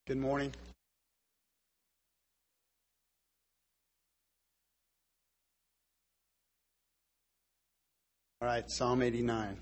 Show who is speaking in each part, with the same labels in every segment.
Speaker 1: Good morning. All right, Psalm 89.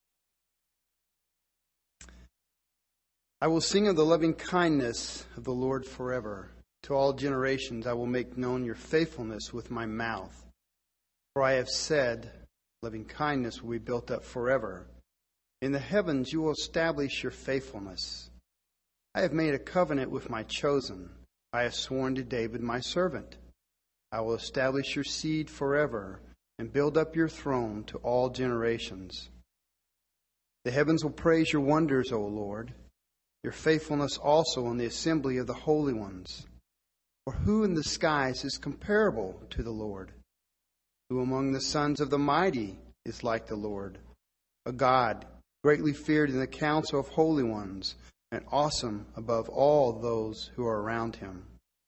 Speaker 1: I will sing of the loving kindness of the Lord forever. To all generations I will make known your faithfulness with my mouth. For I have said, loving kindness will be built up forever. In the heavens you will establish your faithfulness. I have made a covenant with my chosen. I have sworn to David my servant. I will establish your seed forever and build up your throne to all generations. The heavens will praise your wonders, O Lord, your faithfulness also in the assembly of the holy ones. For who in the skies is comparable to the Lord? Who among the sons of the mighty is like the Lord? A God greatly feared in the council of holy ones, and awesome above all those who are around him.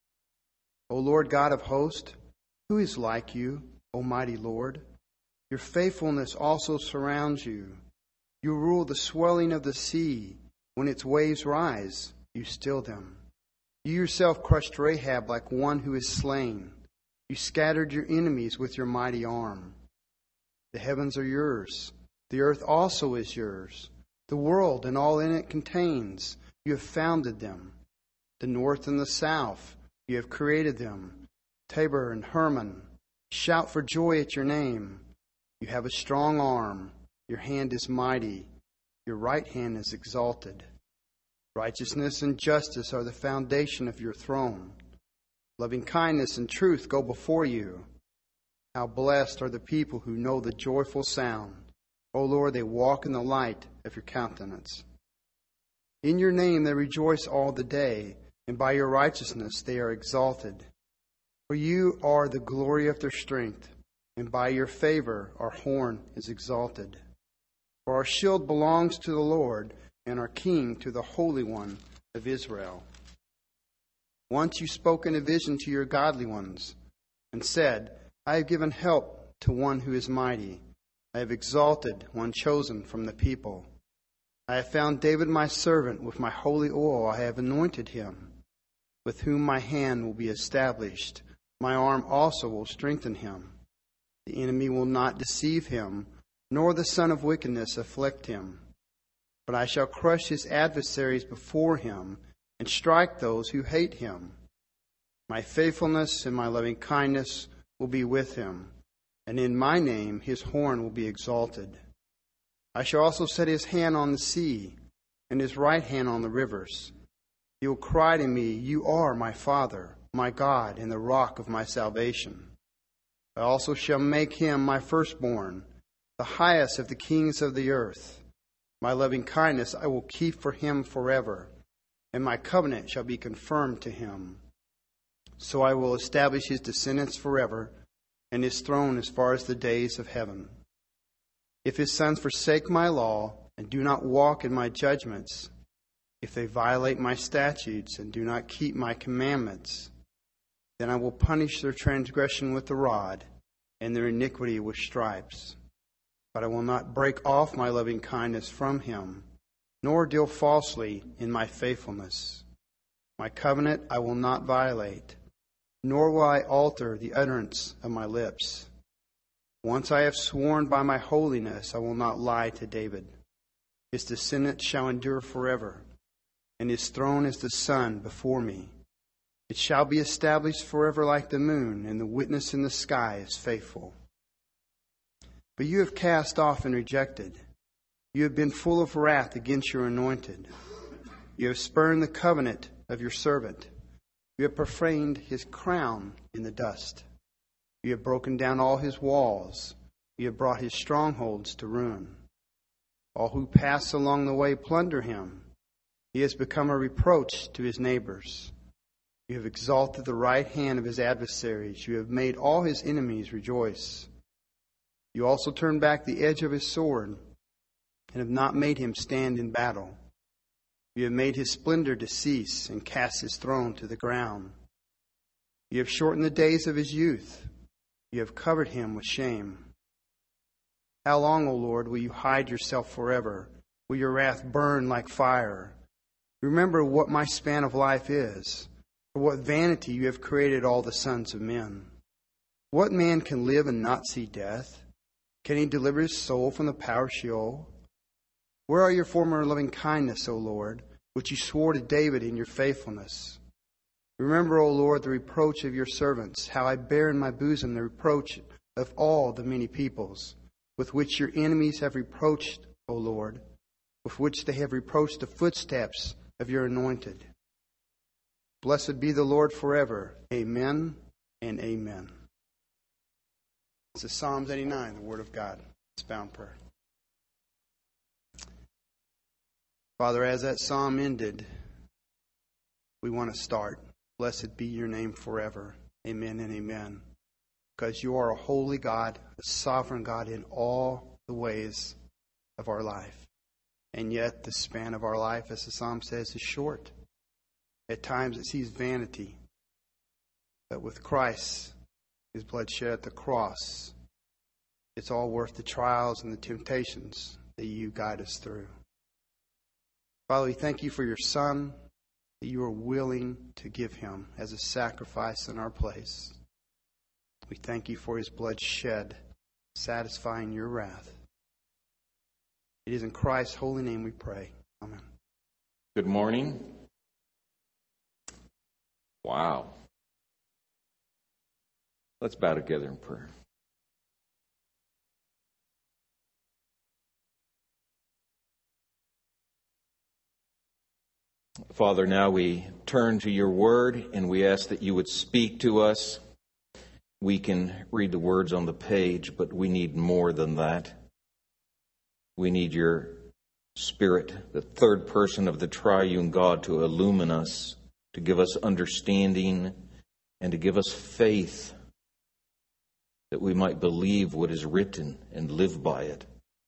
Speaker 1: O Lord God of hosts, who is like you, O mighty Lord? Your faithfulness also surrounds you. You rule the swelling of the sea. When its waves rise, you still them. You yourself crushed Rahab like one who is slain. You scattered your enemies with your mighty arm. The heavens are yours. The earth also is yours. The world and all in it contains, you have founded them. The north and the south, you have created them. Tabor and Hermon, shout for joy at your name. You have a strong arm. Your hand is mighty. Your right hand is exalted. Righteousness and justice are the foundation of your throne. Loving kindness and truth go before you. How blessed are the people who know the joyful sound. O Lord, they walk in the light of your countenance. In your name they rejoice all the day, and by your righteousness they are exalted. For you are the glory of their strength, and by your favor our horn is exalted. For our shield belongs to the Lord, and our King to the Holy One of Israel. Once you spoke in a vision to your godly ones, and said, I have given help to one who is mighty. I have exalted one chosen from the people. I have found David my servant. With my holy oil I have anointed him, with whom my hand will be established. My arm also will strengthen him. The enemy will not deceive him, nor the son of wickedness afflict him. But I shall crush his adversaries before him, and strike those who hate him. My faithfulness and my loving kindness will be with him, and in my name his horn will be exalted. I shall also set his hand on the sea, and his right hand on the rivers. He will cry to me, You are my Father, my God, and the rock of my salvation. I also shall make him my firstborn, the highest of the kings of the earth. My loving kindness I will keep for him forever, and my covenant shall be confirmed to him. So I will establish his descendants forever, and his throne as far as the days of heaven. If his sons forsake my law and do not walk in my judgments, if they violate my statutes and do not keep my commandments, then I will punish their transgression with the rod and their iniquity with stripes. But I will not break off my loving kindness from him, nor deal falsely in my faithfulness. My covenant I will not violate, nor will I alter the utterance of my lips. Once I have sworn by my holiness, I will not lie to David. His descendants shall endure forever, and his throne is the sun before me. It shall be established forever like the moon, and the witness in the sky is faithful. But you have cast off and rejected. You have been full of wrath against your anointed. You have spurned the covenant of your servant. You have profaned his crown in the dust. You have broken down all his walls. You have brought his strongholds to ruin. All who pass along the way plunder him. He has become a reproach to his neighbors. You have exalted the right hand of his adversaries. You have made all his enemies rejoice. You also turned back the edge of his sword and have not made him stand in battle. You have made his splendor to cease and cast his throne to the ground. You have shortened the days of his youth. You have covered him with shame. How long, O Lord, will you hide yourself forever? Will your wrath burn like fire? Remember what my span of life is, for what vanity you have created all the sons of men. What man can live and not see death? Can he deliver his soul from the power of Sheol? Where are your former loving kindness, O Lord, which you swore to David in your faithfulness? Remember, O Lord, the reproach of your servants, how I bear in my bosom the reproach of all the many peoples, with which your enemies have reproached, O Lord, with which they have reproached the footsteps of your anointed. Blessed be the Lord forever. Amen and amen. This is Psalms 89, the Word of God. It's bound prayer. Father, as that psalm ended, we want to start. Blessed be your name forever. Amen and amen. Because you are a holy God, a sovereign God in all the ways of our life. And yet the span of our life, as the psalm says, is short. At times it sees vanity. But with Christ, His blood shed at the cross, it's all worth the trials and the temptations that you guide us through. Father, we thank you for your Son, that you are willing to give him as a sacrifice in our place. We thank you for his blood shed, satisfying your wrath. It is in Christ's holy name we pray. Amen.
Speaker 2: Good morning. Wow. Let's bow together in prayer. Father, now we turn to your word and we ask that you would speak to us. We can read the words on the page, but we need more than that. We need your Spirit, the third person of the triune God, to illumine us, to give us understanding, and to give us faith that we might believe what is written and live by it.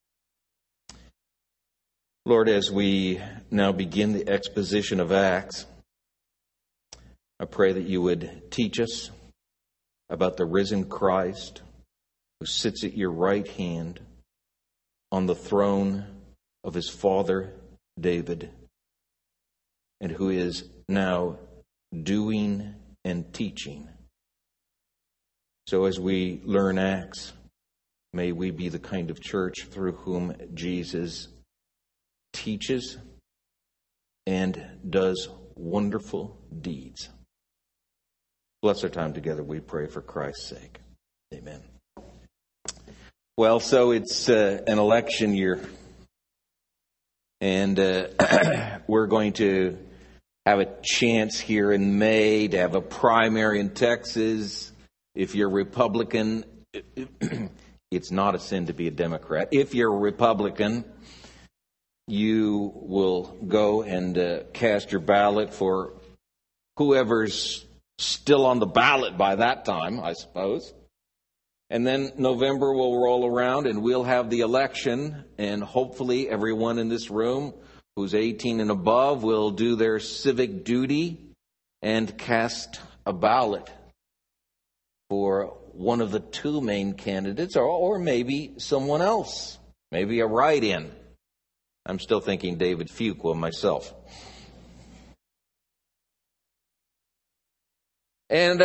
Speaker 2: Lord, as we now begin the exposition of Acts, I pray that you would teach us about the risen Christ who sits at your right hand on the throne of his father David, and who is now doing and teaching. So as we learn Acts, may we be the kind of church through whom Jesus teaches and does wonderful deeds. Bless our time together, we pray, for Christ's sake. Amen. Well, so it's an election year. And we're going to have a chance here in May to have a primary in Texas. If you're Republican, it's not a sin to be a Democrat. If you're a Republican, you will go and cast your ballot for whoever's still on the ballot by that time, I suppose. And then November will roll around and we'll have the election, and hopefully everyone in this room who's 18 and above will do their civic duty and cast a ballot for one of the two main candidates, or maybe someone else, maybe a write-in. I'm still thinking David Fuqua myself. And,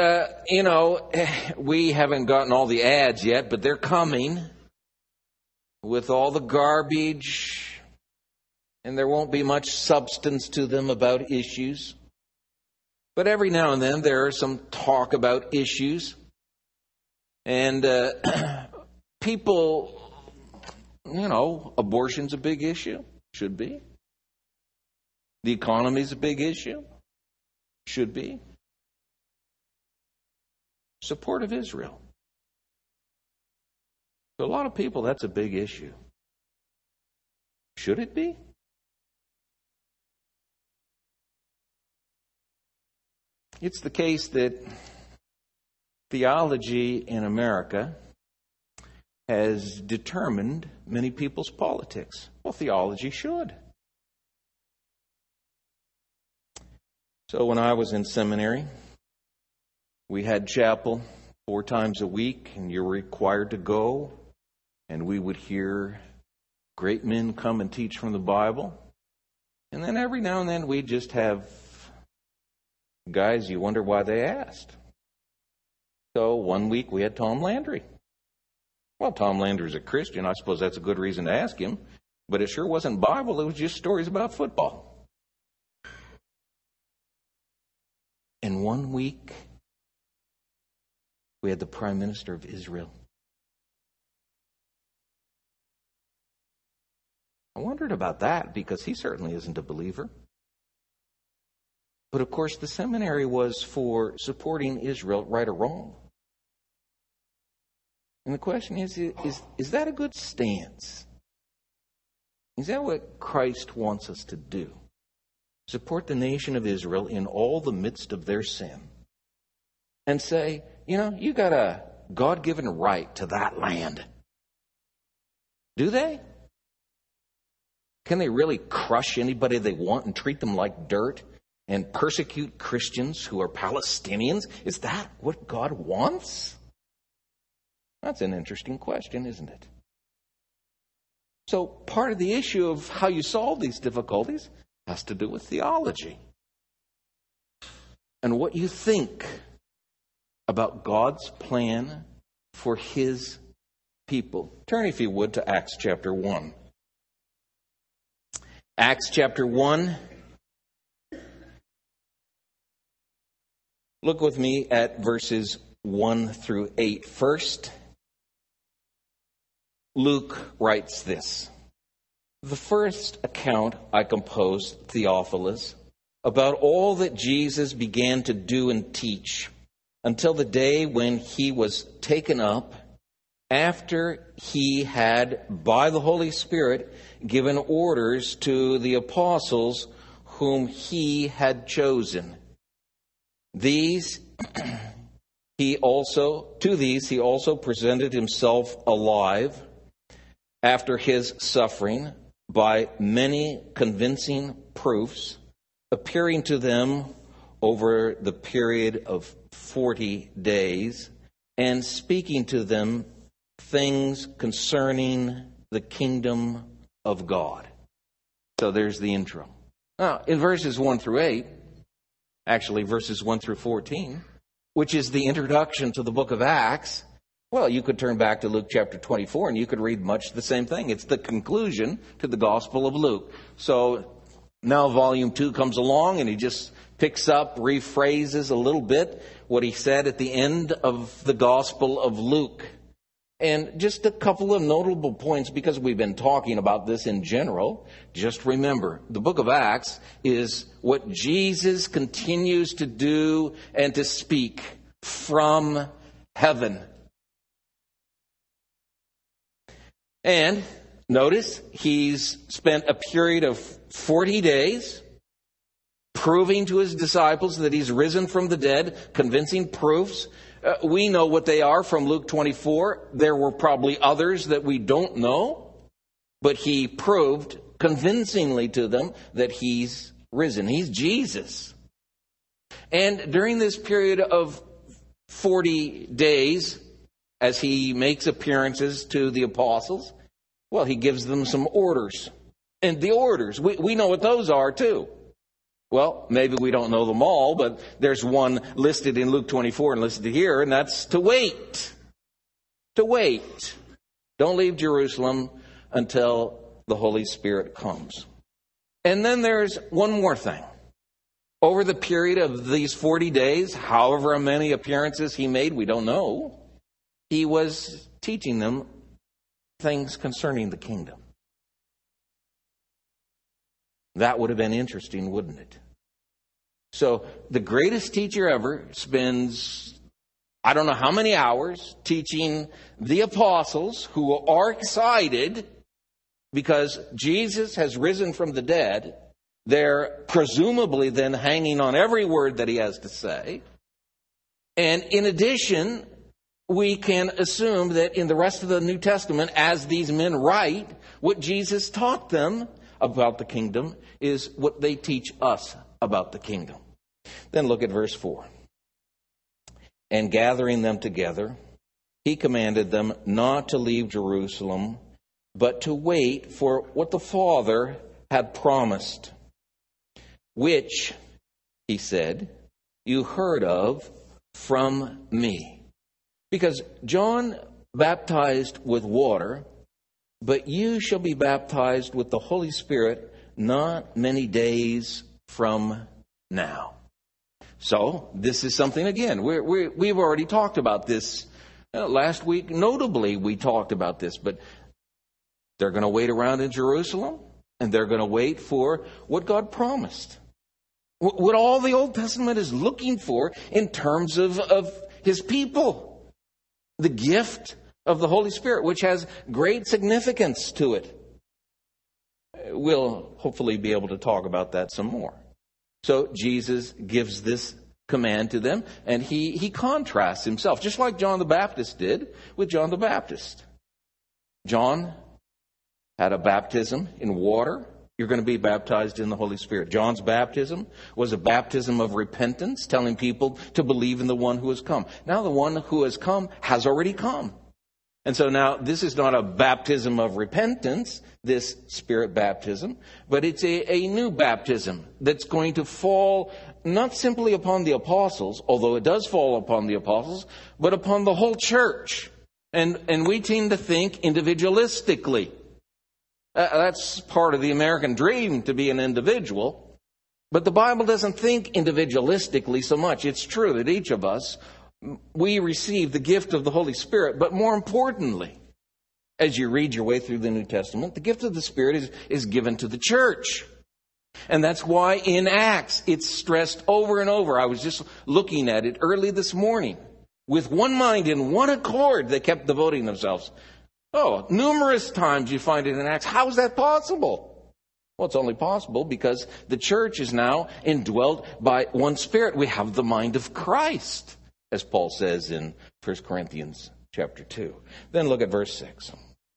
Speaker 2: we haven't gotten all the ads yet, but they're coming with all the garbage, and there won't be much substance to them about issues. But every now and then there is some talk about issues. And people, abortion's a big issue. Should be. The economy's a big issue. Should be. Support of Israel. For a lot of people, that's a big issue. Should it be? It's the case that theology in America has determined many people's politics. Well, theology should. So when I was in seminary, we had chapel 4 times a week, and you're required to go, and we would hear great men come and teach from the Bible. And then every now and then we just have guys you wonder why they asked. So one week we had Tom Landry. Well, Tom Landry's a Christian. I suppose that's a good reason to ask him. But it sure wasn't Bible. It was just stories about football. And one week we had the Prime Minister of Israel. I wondered about that because he certainly isn't a believer. But of course, the seminary was for supporting Israel, right or wrong. And the question is that a good stance? Is that what Christ wants us to do? Support the nation of Israel in all the midst of their sin. And say, you got a God-given right to that land. Do they? Can they really crush anybody they want and treat them like dirt and persecute Christians who are Palestinians? Is that what God wants? That's an interesting question, isn't it? So part of the issue of how you solve these difficulties has to do with theology and what you think about God's plan for His people. Turn, if you would, to Acts chapter 1. Acts chapter 1. Look with me at verses 1 through 8 first. Luke writes this: "The first account I composed, Theophilus, about all that Jesus began to do and teach, until the day when he was taken up, after he had, by the Holy Spirit, given orders to the apostles whom he had chosen. These he also presented himself alive after his suffering by many convincing proofs, appearing to them over the period of 40 days, and speaking to them things concerning the kingdom of God." So there's the intro. Now, in verses 1 through 8, actually verses 1 through 14, which is the introduction to the book of Acts, well, you could turn back to Luke chapter 24 and you could read much the same thing. It's the conclusion to the Gospel of Luke. So now volume 2 comes along and he just picks up, rephrases a little bit what he said at the end of the Gospel of Luke. And just a couple of notable points, because we've been talking about this in general. Just remember, the book of Acts is what Jesus continues to do and to speak from heaven. And notice, he's spent a period of 40 days proving to his disciples that he's risen from the dead, convincing proofs. We know what they are from Luke 24. There were probably others that we don't know, but he proved convincingly to them that he's risen. He's Jesus. And during this period of 40 days, as he makes appearances to the apostles, well, he gives them some orders. And the orders, we know what those are too. Well, maybe we don't know them all, but there's one listed in Luke 24 and listed here, and that's to wait. To wait. Don't leave Jerusalem until the Holy Spirit comes. And then there's one more thing. Over the period of these 40 days, however many appearances he made, we don't know, he was teaching them things concerning the kingdom. That would have been interesting, wouldn't it? So the greatest teacher ever spends, I don't know how many hours, teaching the apostles who are excited because Jesus has risen from the dead. They're presumably then hanging on every word that he has to say. And in addition, we can assume that in the rest of the New Testament, as these men write, what Jesus taught them about the kingdom is what they teach us about the kingdom. Then look at verse 4. "And gathering them together, he commanded them not to leave Jerusalem, but to wait for what the Father had promised, which, he said, you heard of from me. Because John baptized with water, but you shall be baptized with the Holy Spirit not many days from now. So, this is something, again, we've already talked about this last week. Notably, we talked about this, but they're going to wait around in Jerusalem, and they're going to wait for what God promised. What all the Old Testament is looking for in terms of His people. The gift of the Holy Spirit, which has great significance to it. We'll hopefully be able to talk about that some more. So Jesus gives this command to them, and he contrasts himself, just like John the Baptist did with John the Baptist. John had a baptism in water. You're going to be baptized in the Holy Spirit. John's baptism was a baptism of repentance, telling people to believe in the one who has come. Now the one who has come has already come. And so now this is not a baptism of repentance, this Spirit baptism, but it's a new baptism that's going to fall not simply upon the apostles, although it does fall upon the apostles, but upon the whole church. And we tend to think individualistically. That's part of the American dream, to be an individual. But the Bible doesn't think individualistically so much. It's true that each of us, we receive the gift of the Holy Spirit. But more importantly, as you read your way through the New Testament, the gift of the Spirit is given to the church. And that's why in Acts it's stressed over and over. I was just looking at it early this morning. With one mind and one accord, they kept devoting themselves. Oh, numerous times you find it in Acts. How is that possible? Well, it's only possible because the church is now indwelt by one Spirit. We have the mind of Christ, as Paul says in 1 Corinthians chapter 2. Then look at verse 6.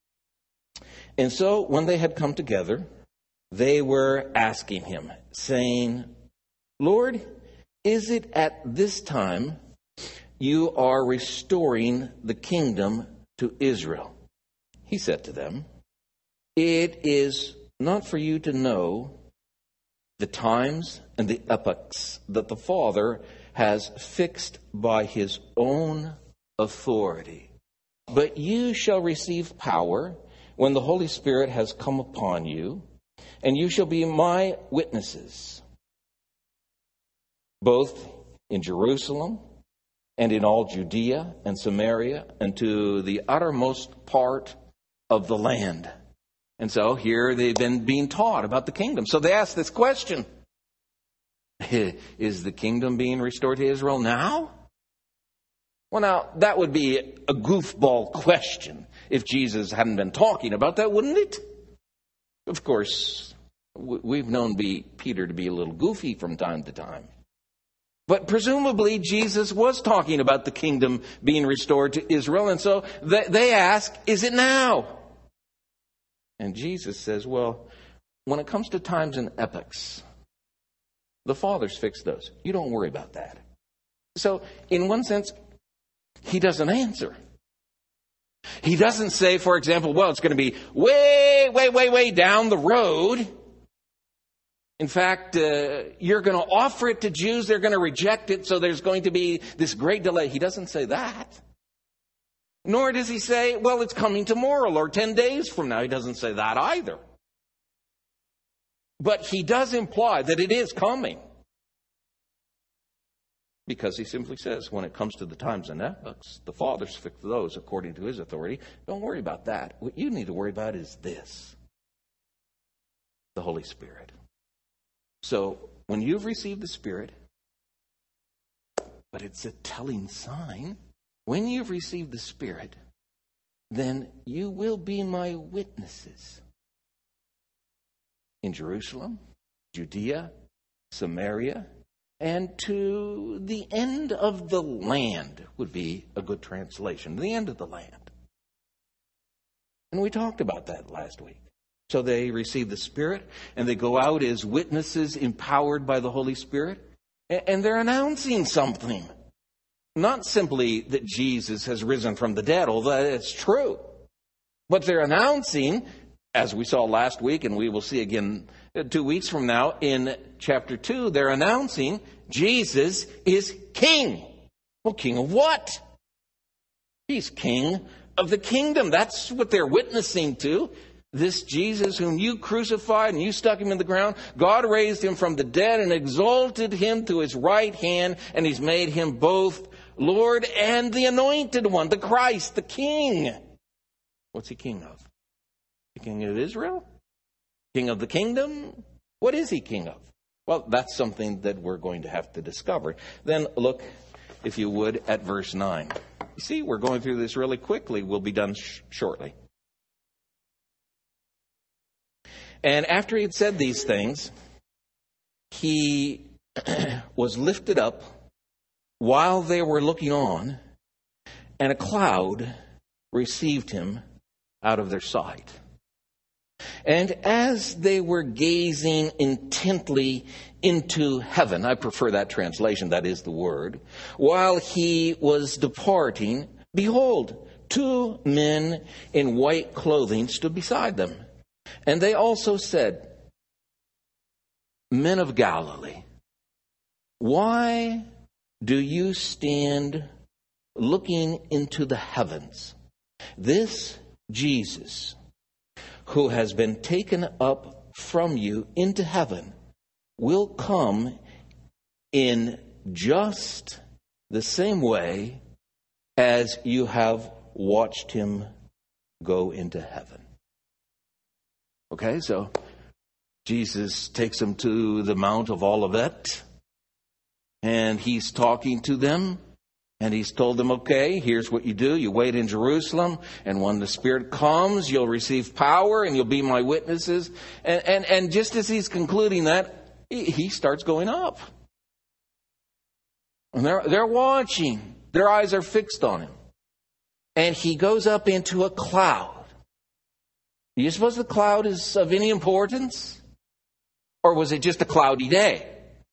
Speaker 2: And so when they had come together, they were asking him, saying, Lord, is it at this time you are restoring the kingdom to Israel? He said to them, it is not for you to know the times and the epochs that the Father has fixed by his own authority. But you shall receive power when the Holy Spirit has come upon you, and you shall be my witnesses, both in Jerusalem and in all Judea and Samaria and to the uttermost part of the land. And so here they've been being taught about the kingdom. So they ask this question. Is the kingdom being restored to Israel now? Well, now, that would be a goofball question if Jesus hadn't been talking about that, wouldn't it? Of course, we've known Peter to be a little goofy from time to time. But presumably Jesus was talking about the kingdom being restored to Israel. And so they ask, is it now? And Jesus says, well, when it comes to times and epochs, the Father's fixed those. You don't worry about that. So in one sense, he doesn't answer. He doesn't say, for example, well, it's going to be way down the road. In fact, you're going to offer it to Jews. They're going to reject it. So there's going to be this great delay. He doesn't say that. Nor does he say, well, it's coming tomorrow or 10 days from now. He doesn't say that either. But he does imply that it is coming. Because he simply says, when it comes to the times and epochs, the Father's fixed those according to his authority. Don't worry about that. What you need to worry about is this: the Holy Spirit. So, when you've received the Spirit, but it's a telling sign, when you've received the Spirit, then you will be my witnesses in Jerusalem, Judea, Samaria, and to the end of the land would be a good translation. The end of the land. And we talked about that last week. So they receive the Spirit, and they go out as witnesses empowered by the Holy Spirit, and they're announcing something. Not simply that Jesus has risen from the dead, although that's true, but they're announcing as we saw last week, and we will see again 2 weeks from now, in chapter 2, they're announcing Jesus is king. Well, king of what? He's king of the kingdom. That's what they're witnessing to. This Jesus whom you crucified and you stuck him in the ground, God raised him from the dead and exalted him to his right hand, and he's made him both Lord and the anointed one, the Christ, the king. What's he king of? The king of Israel? King of the kingdom? What is he king of? Well, that's something that we're going to have to discover. Then look, if you would, at verse 9. You see, we're going through this really quickly. We'll be done shortly. And after he had said these things, he was lifted up while they were looking on, and a cloud received him out of their sight. And as they were gazing intently into heaven, I prefer that translation, that is the word, while he was departing, behold, 2 men in white clothing stood beside them. And they also said, Men of Galilee, why do you stand looking into the heavens? This Jesus, who has been taken up from you into heaven, will come in just the same way as you have watched him go into heaven. Okay, so Jesus takes them to the Mount of Olivet, and he's talking to them, and he's told them, okay, here's what you do. You wait in Jerusalem, and when the Spirit comes, you'll receive power, and you'll be my witnesses. And just as he's concluding that, he starts going up. And they're watching. Their eyes are fixed on him. And he goes up into a cloud. Do you suppose the cloud is of any importance? Or was it just a cloudy day?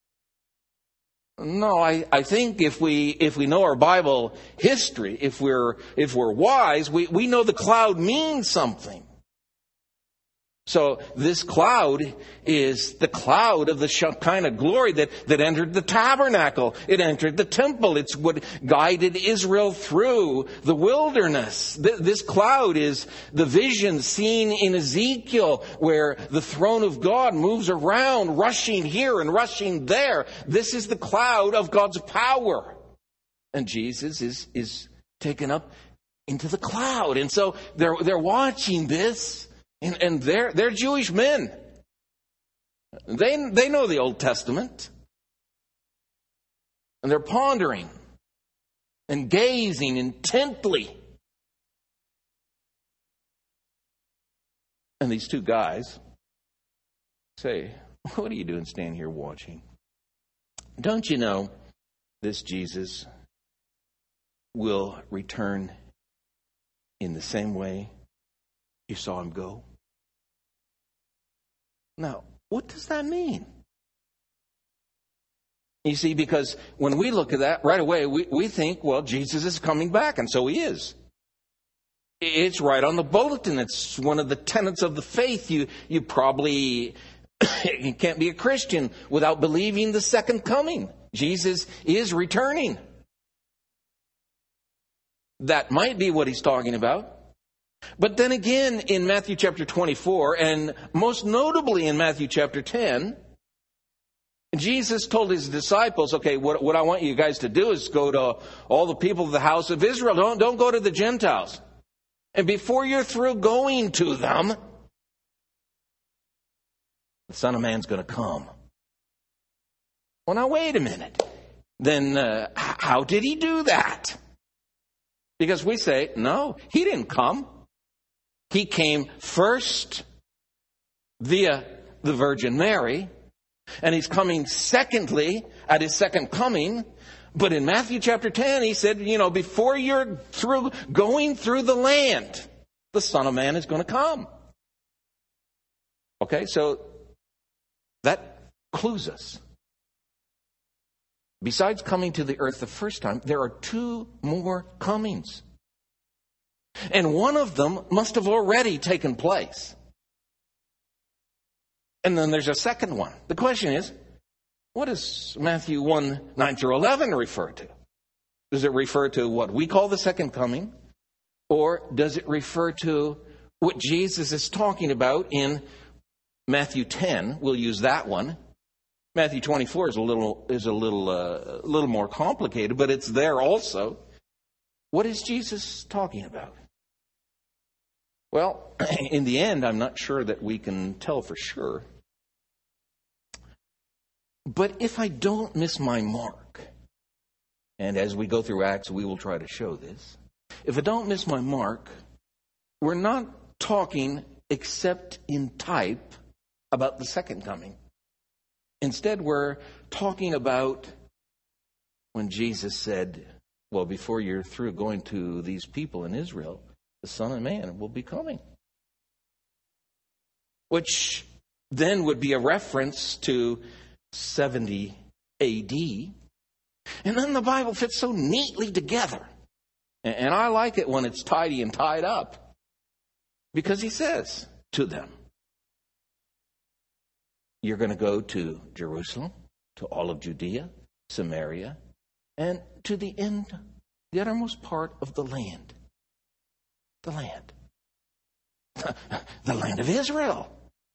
Speaker 2: No, I think if we know our Bible history, if we're wise, we know the cloud means something. So this cloud is the cloud of the Shekinah glory that entered the tabernacle. It entered the temple. It's what guided Israel through the wilderness. This cloud is the vision seen in Ezekiel, where the throne of God moves around, rushing here and rushing there. This is the cloud of God's power. And Jesus is taken up into the cloud. And so they're watching this. And they're Jewish men. They know the Old Testament. And they're pondering and gazing intently. And these 2 guys say, what are you doing standing here watching? Don't you know this Jesus will return in the same way you saw him go? Now, what does that mean? You see, because when we look at that, right away, we think, well, Jesus is coming back, and so he is. It's right on the bulletin. It's one of the tenets of the faith. You probably you can't be a Christian without believing the second coming. Jesus is returning. That might be what he's talking about. But then again, in Matthew chapter 24, and most notably in Matthew chapter 10, Jesus told his disciples, okay, what I want you guys to do is go to all the people of the house of Israel. Don't go to the Gentiles. And before you're through going to them, the Son of Man's going to come. Well, now wait a minute. Then how did he do that? Because we say, no, he didn't come. He came first via the Virgin Mary, and he's coming secondly at his second coming. But in Matthew chapter 10, he said, before you're through going through the land, the Son of Man is going to come. Okay, so that clues us. Besides coming to the earth the first time, there are 2 more comings. And one of them must have already taken place. And then there's a second one. The question is, what does Matthew 1, 9 through 11 refer to? Does it refer to what we call the second coming? Or does it refer to what Jesus is talking about in Matthew 10? We'll use that one. Matthew 24 is a little more complicated, but it's there also. What is Jesus talking about? Well, in the end, I'm not sure that we can tell for sure. But if I don't miss my mark, and as we go through Acts, we will try to show this. If I don't miss my mark, we're not talking except in type about the second coming. Instead, we're talking about when Jesus said, well, before you're through going to these people in Israel, the Son of Man will be coming. Which then would be a reference to 70 A.D. And then the Bible fits so neatly together. And I like it when it's tidy and tied up. Because he says to them, you're going to go to Jerusalem, to all of Judea, Samaria, and to the uttermost part of the land. The land. The land of Israel.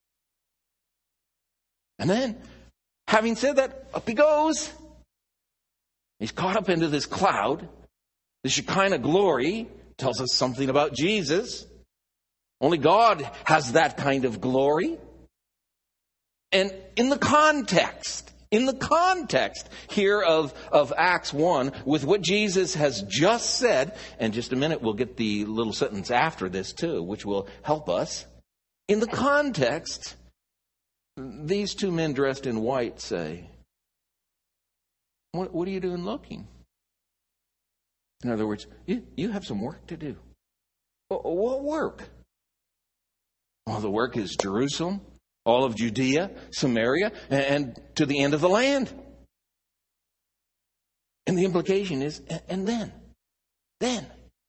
Speaker 2: And then, having said that, up he goes. He's caught up into this cloud. The Shekinah glory tells us something about Jesus. Only God has that kind of glory. And in the context here of Acts 1, with what Jesus has just said, and just a minute we'll get the little sentence after this too, which will help us. In the context, these two men dressed in white say, what are you doing looking? In other words, you have some work to do. What work? Well, the work is Jerusalem, all of Judea, Samaria, and to the end of the land. And the implication is, and then,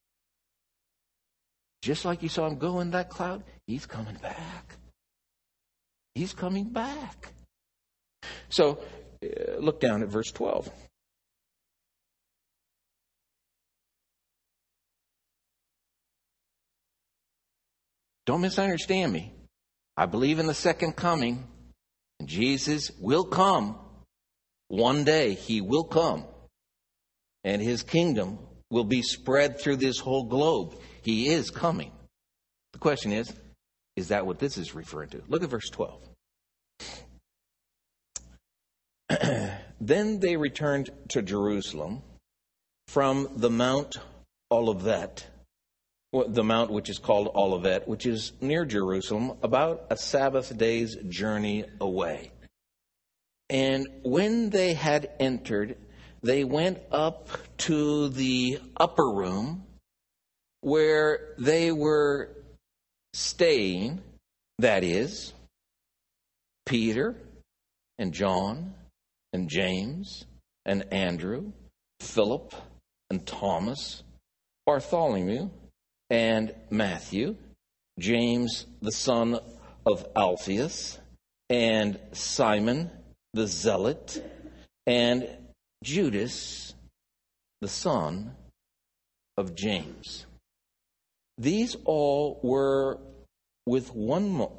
Speaker 2: just like you saw him go in that cloud, he's coming back. He's coming back. So, look down at verse 12. Don't misunderstand me. I believe in the second coming. And Jesus will come. One day he will come. And his kingdom will be spread through this whole globe. He is coming. The question is that what this is referring to? Look at verse 12. Then they returned to Jerusalem from the Mount Olivet, the mount which is called Olivet, which is near Jerusalem, about a Sabbath day's journey away. And when they had entered, they went up to the upper room where they were staying, that is, Peter and John and James and Andrew, Philip and Thomas, Bartholomew and Matthew, James the son of Alphaeus, and Simon the Zealot, and Judas the son of James. These all were with one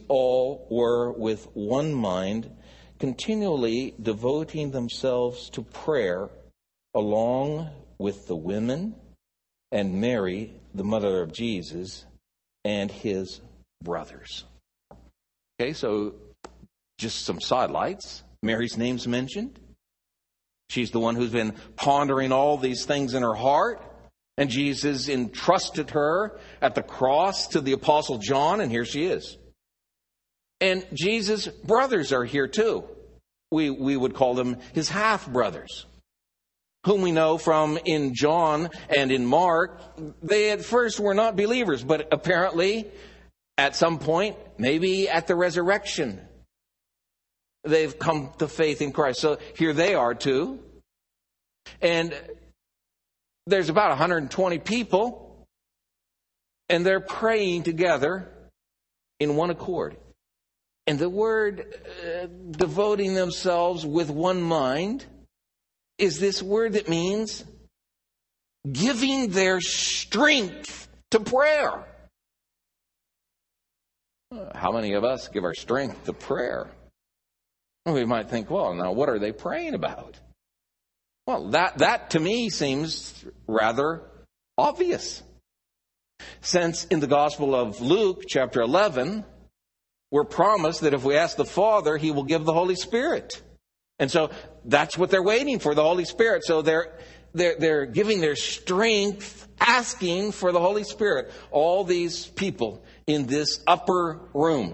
Speaker 2: mind, continually devoting themselves to prayer, along with the women and Mary, the mother of Jesus, and his brothers. Okay, so just some sidelights. Mary's name's mentioned. She's the one who's been pondering all these things in her heart. And Jesus entrusted her at the cross to the Apostle John, and here she is. And Jesus' brothers are here too. We would call them his half-brothers, whom we know from in John and in Mark. They at first were not believers, but apparently at some point, maybe at the resurrection, they've come to faith in Christ. So here they are too. And there's about 120 people, and they're praying together in one accord. And the word devoting themselves with one mind is this word that means giving their strength to prayer. How many of us give our strength to prayer? We might think, well, now what are they praying about? Well, that to me seems rather obvious. Since in the Gospel of Luke, chapter 11, we're promised that if we ask the Father, He will give the Holy Spirit. And so that's what they're waiting for, the Holy Spirit. So they're giving their strength, asking for the Holy Spirit. All these people in this upper room.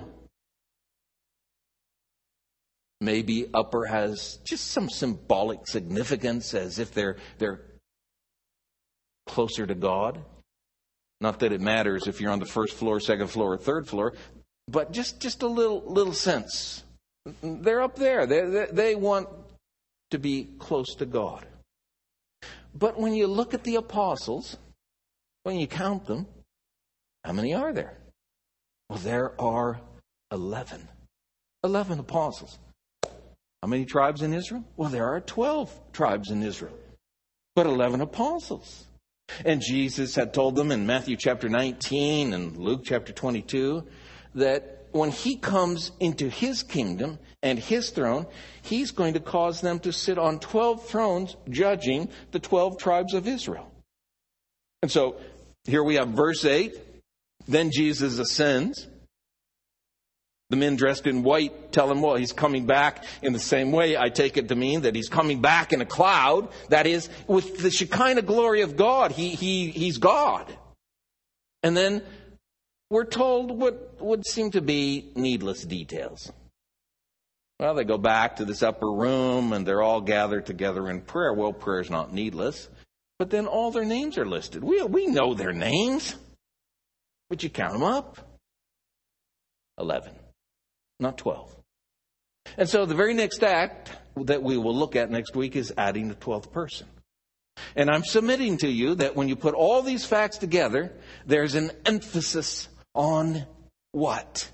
Speaker 2: Maybe upper has just some symbolic significance, as if they're closer to God. Not that it matters if you're on the first floor, second floor, or third floor, but just a little sense. They're up there. They want to be close to God. But when you look at the apostles, when you count them, how many are there? Well, there are 11. 11 apostles. How many tribes in Israel? Well, there are 12 tribes in Israel, but 11 apostles. And Jesus had told them in Matthew chapter 19 and Luke chapter 22 that when He comes into His kingdom and His throne, He's going to cause them to sit on 12 thrones judging the 12 tribes of Israel. And so here we have verse 8. Then Jesus ascends. The men dressed in white tell Him, well, He's coming back in the same way. I take it to mean that He's coming back in a cloud. That is, with the Shekinah glory of God. He's God. And then we're told what would seem to be needless details. Well, they go back to this upper room and they're all gathered together in prayer. Well, prayer is not needless. But then all their names are listed. We know their names. But you count them up. 11. Not 12. And so the very next act that we will look at next week is adding the 12th person. And I'm submitting to you that when you put all these facts together, there's an emphasis on what?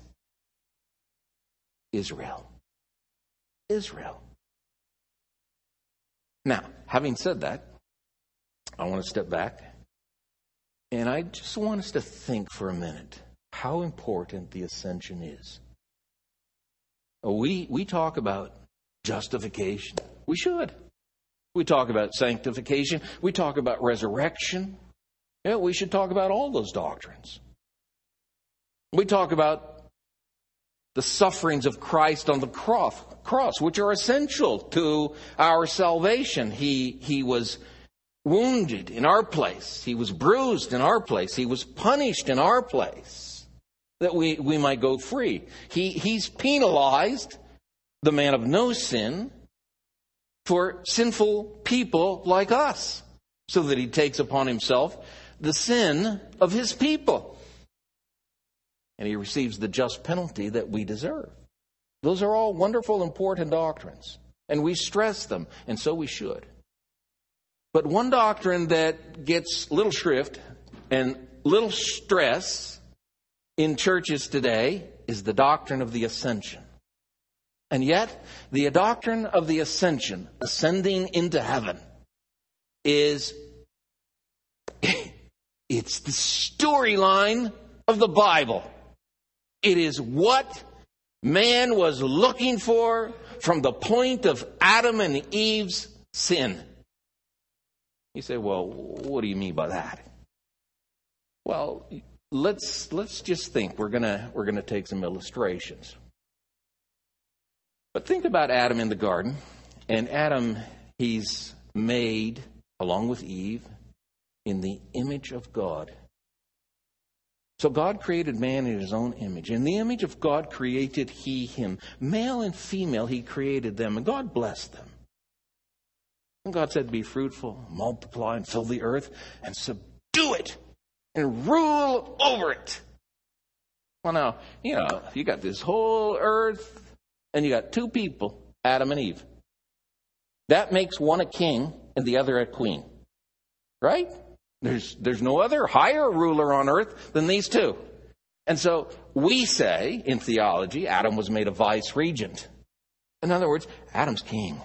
Speaker 2: Israel. Israel. Now, having said that, I want to step back. And I just want us to think for a minute how important the ascension is. We talk about justification. We should. We talk about sanctification. We talk about resurrection. Yeah, we should talk about all those doctrines. We talk about the sufferings of Christ on the cross, which are essential to our salvation. He was wounded in our place. He was bruised in our place. He was punished in our place, that we might go free. He's penalized the man of no sin for sinful people like us, so that He takes upon Himself the sin of His people. And He receives the just penalty that we deserve. Those are all wonderful, important doctrines. And we stress them, and so we should. But one doctrine that gets little shrift and little stress in churches today is the doctrine of the ascension. And yet, the doctrine of the ascension, ascending into heaven, it's the storyline of the Bible. It is what man was looking for from the point of Adam and Eve's sin. You say, well, what do you mean by that? Well, let's just think. We're gonna take some illustrations. But think about Adam in the garden. And Adam, he's made, along with Eve, in the image of God. So God created man in His own image. In the image of God created He him. Male and female, He created them. And God blessed them. And God said, be fruitful, multiply, and fill the earth, and subdue it, and rule over it. Well, now, you got this whole earth, and you got two people, Adam and Eve. That makes one a king and the other a queen. Right? There's no other higher ruler on earth than these two. And so we say in theology, Adam was made a vice regent. In other words, Adam's king.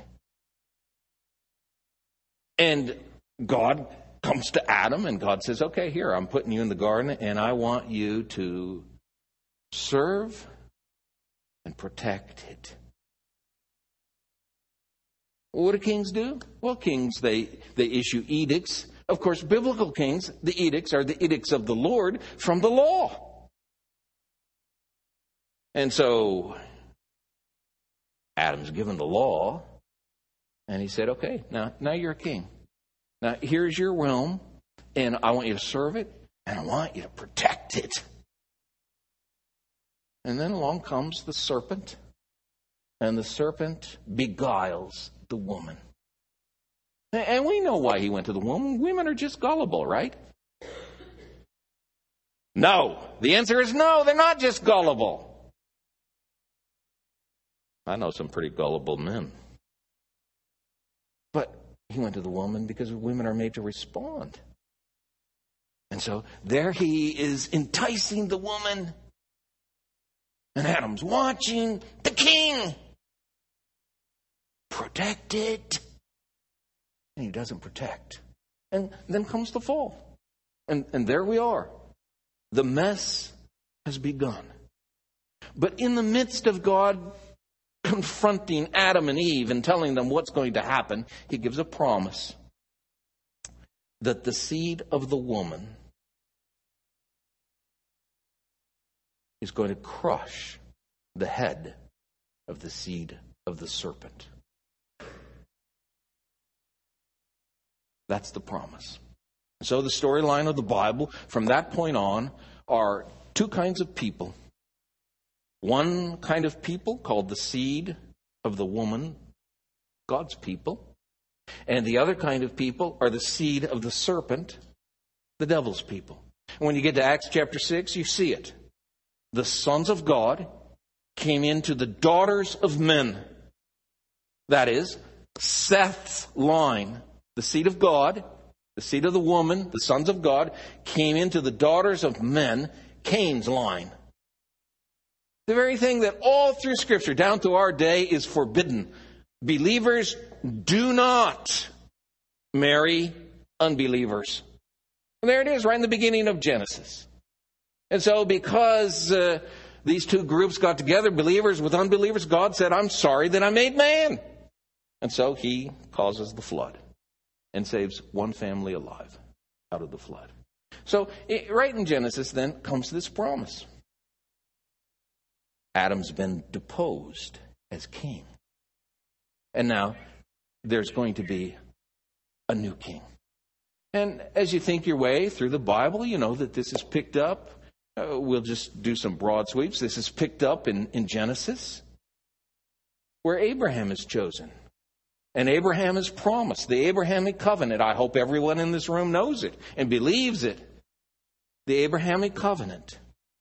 Speaker 2: And God comes to Adam and God says, okay, here, I'm putting you in the garden and I want you to serve and protect it. What do kings do? Well, kings, they issue edicts. Of course, biblical kings, the edicts are the edicts of the Lord from the law. And so Adam's given the law, and he said, okay, now you're a king. Now here's your realm, and I want you to serve it, and I want you to protect it. And then along comes the serpent, and the serpent beguiles the woman. And we know why he went to the woman. Women are just gullible, right? No. The answer is no, they're not just gullible. I know some pretty gullible men. But he went to the woman because women are made to respond. And so there he is enticing the woman. And Adam's watching the king. Protect it. And he doesn't protect. And then comes the fall. And there we are. The mess has begun. But in the midst of God confronting Adam and Eve and telling them what's going to happen, he gives a promise that the seed of the woman is going to crush the head of the seed of the serpent. That's the promise. So the storyline of the Bible from that point on are two kinds of people. One kind of people called the seed of the woman, God's people. And the other kind of people are the seed of the serpent, the devil's people. And when you get to Acts chapter 6, you see it. The sons of God came into the daughters of men. That is, Seth's line, the seed of God, the seed of the woman, the sons of God, came into the daughters of men, Cain's line. The very thing that all through Scripture, down to our day, is forbidden. Believers do not marry unbelievers. And there it is, right in the beginning of Genesis. And so because these two groups got together, believers with unbelievers, God said, I'm sorry that I made man. And so he causes the flood and saves one family alive out of the flood. So right in Genesis then comes this promise. Adam's been deposed as king. And now there's going to be a new king. And as you think your way through the Bible, you know that this is picked up. We'll just do some broad sweeps. This is picked up in Genesis, where Abraham is chosen. And Abraham is promised. The Abrahamic covenant. I hope everyone in this room knows it and believes it. The Abrahamic covenant.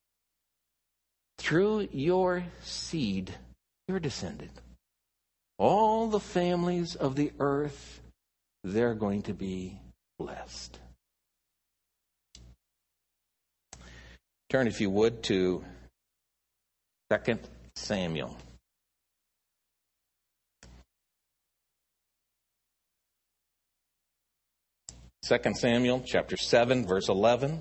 Speaker 2: Through your seed, your descendant, all the families of the earth, they're going to be blessed. Turn, if you would, to 2 Samuel. 2 Samuel chapter 7, verse 11.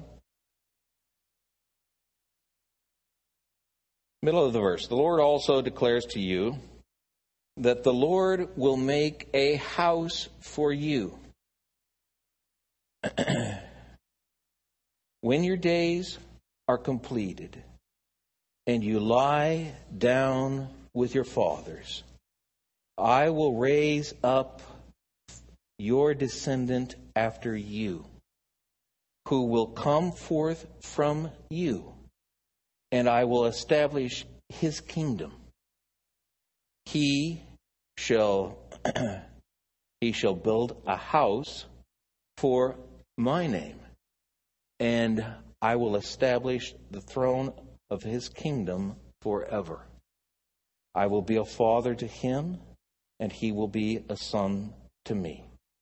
Speaker 2: Middle of the verse. The Lord also declares to you that the Lord will make a house for you. When your days are completed and you lie down with your fathers, I will raise up your descendant after you, who will come forth from you, and I will establish his kingdom. He shall build a house for my name, and I will establish the throne of his kingdom forever. I will be a father to him, and he will be a son to me.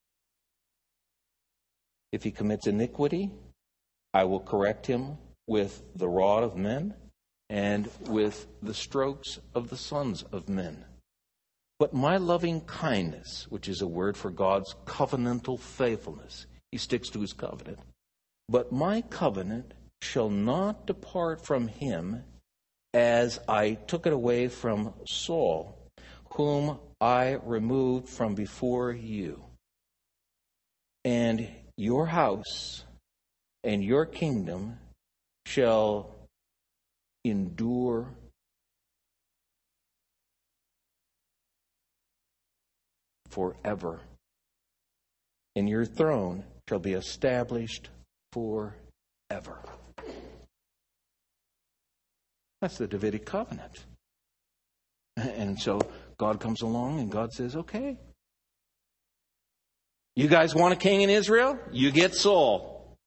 Speaker 2: If he commits iniquity, I will correct him with the rod of men, and with the strokes of the sons of men. But my loving kindness, which is a word for God's covenantal faithfulness, he sticks to his covenant. But my covenant shall not depart from him, as I took it away from Saul, whom I removed from before you. And your house and your kingdom shall endure forever, and your throne shall be established forever. That's the Davidic covenant. And so God comes along and God says, okay, you guys want a king in Israel? You get Saul.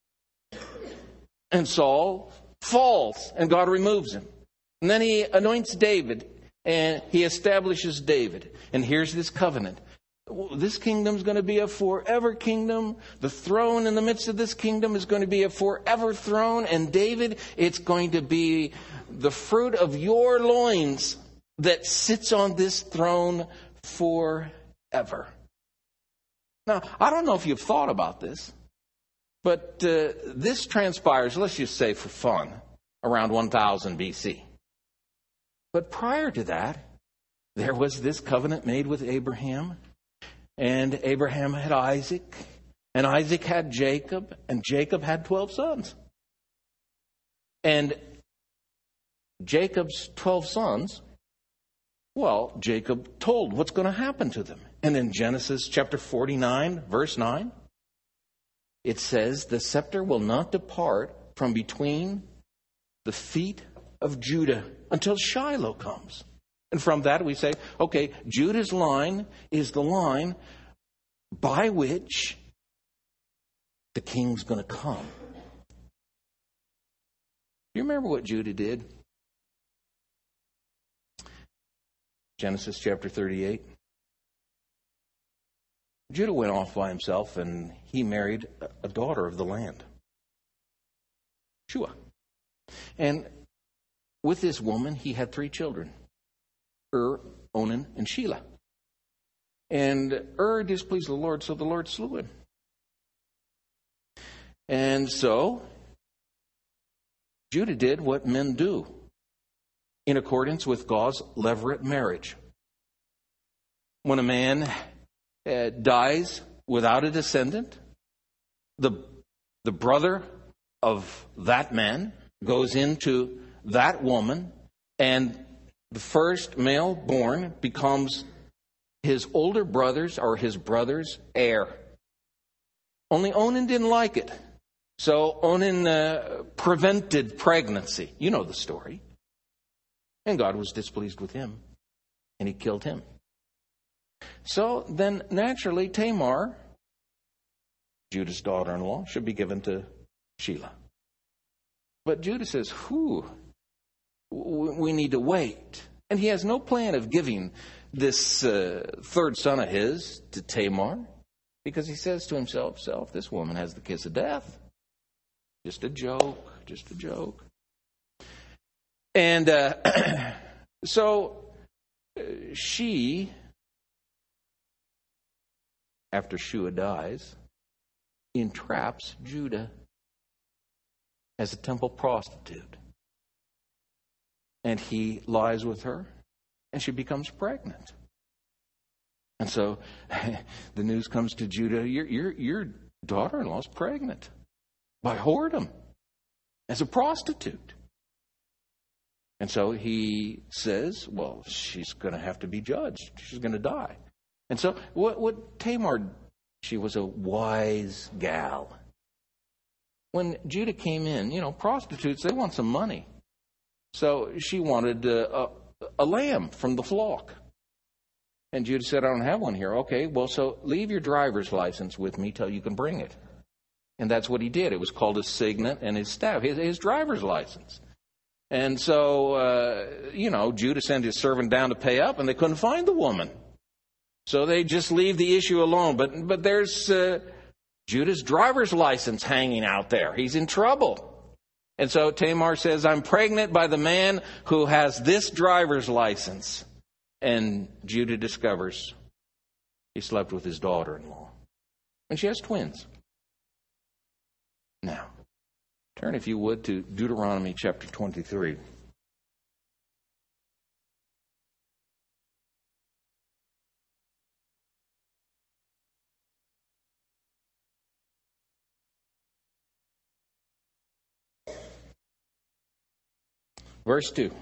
Speaker 2: And Saul falls, and God removes him. And then he anoints David, and he establishes David. And here's this covenant. This kingdom's going to be a forever kingdom. The throne in the midst of this kingdom is going to be a forever throne. And David, it's going to be the fruit of your loins that sits on this throne forever. Now, I don't know if you've thought about this, but this transpires, let's just say for fun, around 1000 BC. But prior to that, there was this covenant made with Abraham, and Abraham had Isaac, and Isaac had Jacob, and Jacob had 12 sons. And Jacob's 12 sons, well, Jacob told what's going to happen to them. And in Genesis chapter 49, verse 9, it says, the scepter will not depart from between the feet of Judah until Shiloh comes. And from that we say, okay, Judah's line is the line by which the king's going to come. You remember what Judah did? Genesis chapter 38. Judah went off by himself and he married a daughter of the land, Shua. And with this woman, he had 3 children, Onan, and Shelah. And displeased the Lord, so the Lord slew him. And so Judah did what men do in accordance with God's levirate marriage. When a man dies without a descendant, the brother of that man goes into that woman, and the first male born becomes his older brother's or his brother's heir. Only Onan didn't like it. So Onan prevented pregnancy. You know the story. And God was displeased with him, and he killed him. So then naturally Tamar, Judah's daughter-in-law, should be given to Shelah. But Judah says, we need to wait. And he has no plan of giving this third son of his to Tamar, because he says to himself, this woman has the kiss of death. Just a joke. And so she, after Shua dies, entraps Judah as a temple prostitute. And he lies with her, and she becomes pregnant. And so the news comes to Judah, your daughter-in-law is pregnant by whoredom as a prostitute. And so he says, well, she's going to have to be judged. She's going to die. And so what Tamar, she was a wise gal. When Judah came in, prostitutes, they want some money. So she wanted a lamb from the flock. And Judah said, I don't have one here. Okay, well, so leave your driver's license with me till you can bring it. And that's what he did. It was called his signet and his staff, his driver's license. And so, Judah sent his servant down to pay up, and they couldn't find the woman. So they just leave the issue alone. But there's Judah's driver's license hanging out there. He's in trouble. And so Tamar says, I'm pregnant by the man who has this driver's license. And Judah discovers he slept with his daughter-in-law. And she has twins. Now, turn, if you would, to Deuteronomy chapter 23. Verse 2.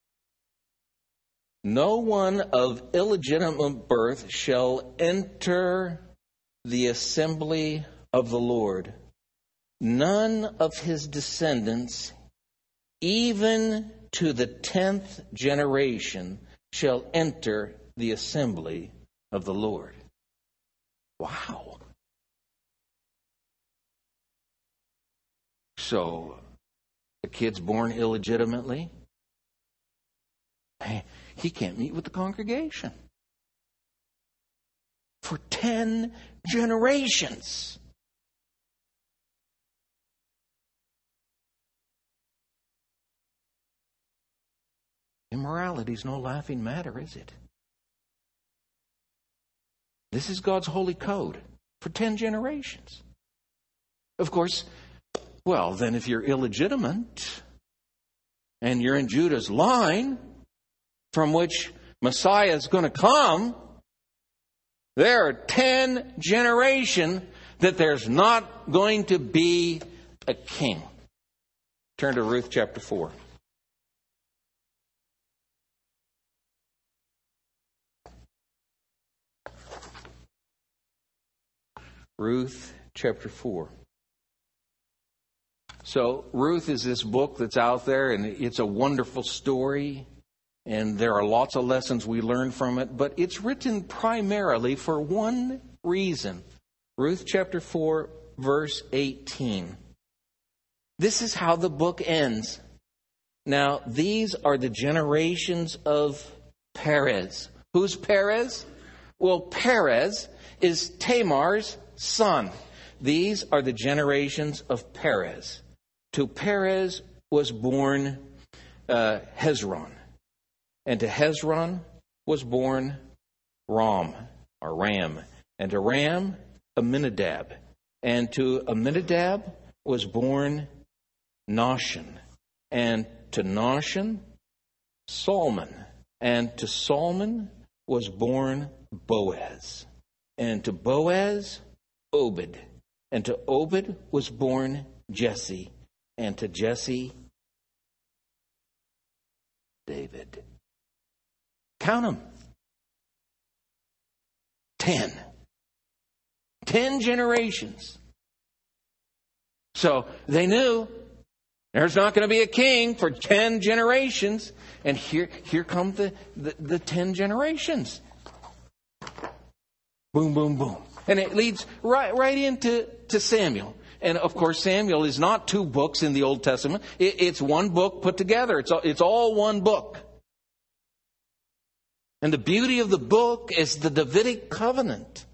Speaker 2: No one of illegitimate birth shall enter the assembly of the Lord. None of his descendants, even to the 10th generation, shall enter the assembly of the Lord. Wow. So, the kid's born illegitimately, he can't meet with the congregation for 10 generations. Immorality is no laughing matter, is it? This is God's holy code for 10 generations. Of course, well, then if you're illegitimate and you're in Judah's line from which Messiah is going to come, there are 10 generations that there's not going to be a king. Turn to Ruth chapter 4. Ruth chapter 4. So Ruth is this book that's out there, and it's a wonderful story, and there are lots of lessons we learn from it, but it's written primarily for one reason. Ruth chapter 4, verse 18. This is how the book ends. Now, these are the generations of Perez. Who's Perez? Well, Perez is Tamar's son. These are the generations of Perez. To Perez was born Hezron. And to Hezron was born Ram. And to Ram, Amminadab. And to Amminadab was born Nahshon. And to Nahshon, Salmon. And to Salmon was born Boaz. And to Boaz, Obed. And to Obed was born Jesse. And to Jesse, David. Count them. 10. 10 generations. So they knew there's not going to be a king for 10 generations. And here come the 10 generations. Boom, boom, boom. And it leads right into Samuel. And of course, Samuel is not 2 books in the Old Testament. It's one book put together. It's all one book. And the beauty of the book is the Davidic covenant.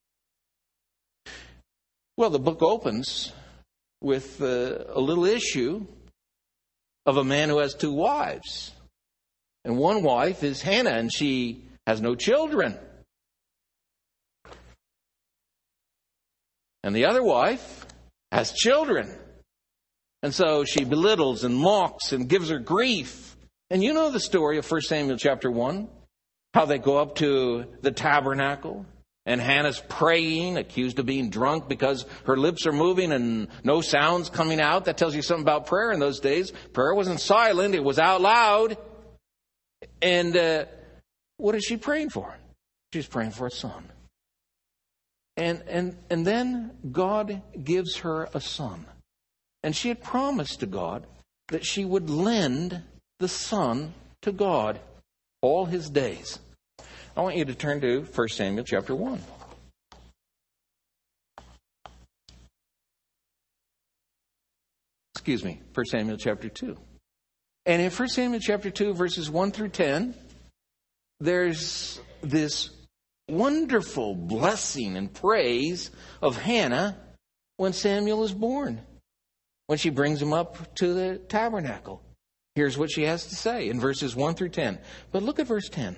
Speaker 2: Well, the book opens with a little issue of a man who has 2 wives. And one wife is Hannah, and she has no children. And the other wife has children. And so she belittles and mocks and gives her grief. And you know the story of 1 Samuel chapter 1. How they go up to the tabernacle. And Hannah's praying, accused of being drunk because her lips are moving and no sound's coming out. That tells you something about prayer in those days. Prayer wasn't silent, it was out loud. And what is she praying for? She's praying for a son. And then God gives her a son. And she had promised to God that she would lend the son to God all his days. I want you to turn to 1 Samuel chapter 1. Excuse me, 1 Samuel chapter 2. And in 1 Samuel chapter 2, verses 1 through 10, there's this wonderful blessing and praise of Hannah when Samuel is born. when she brings him up to the tabernacle. Here's what she has to say in verses 1 through 10. But look at verse 10.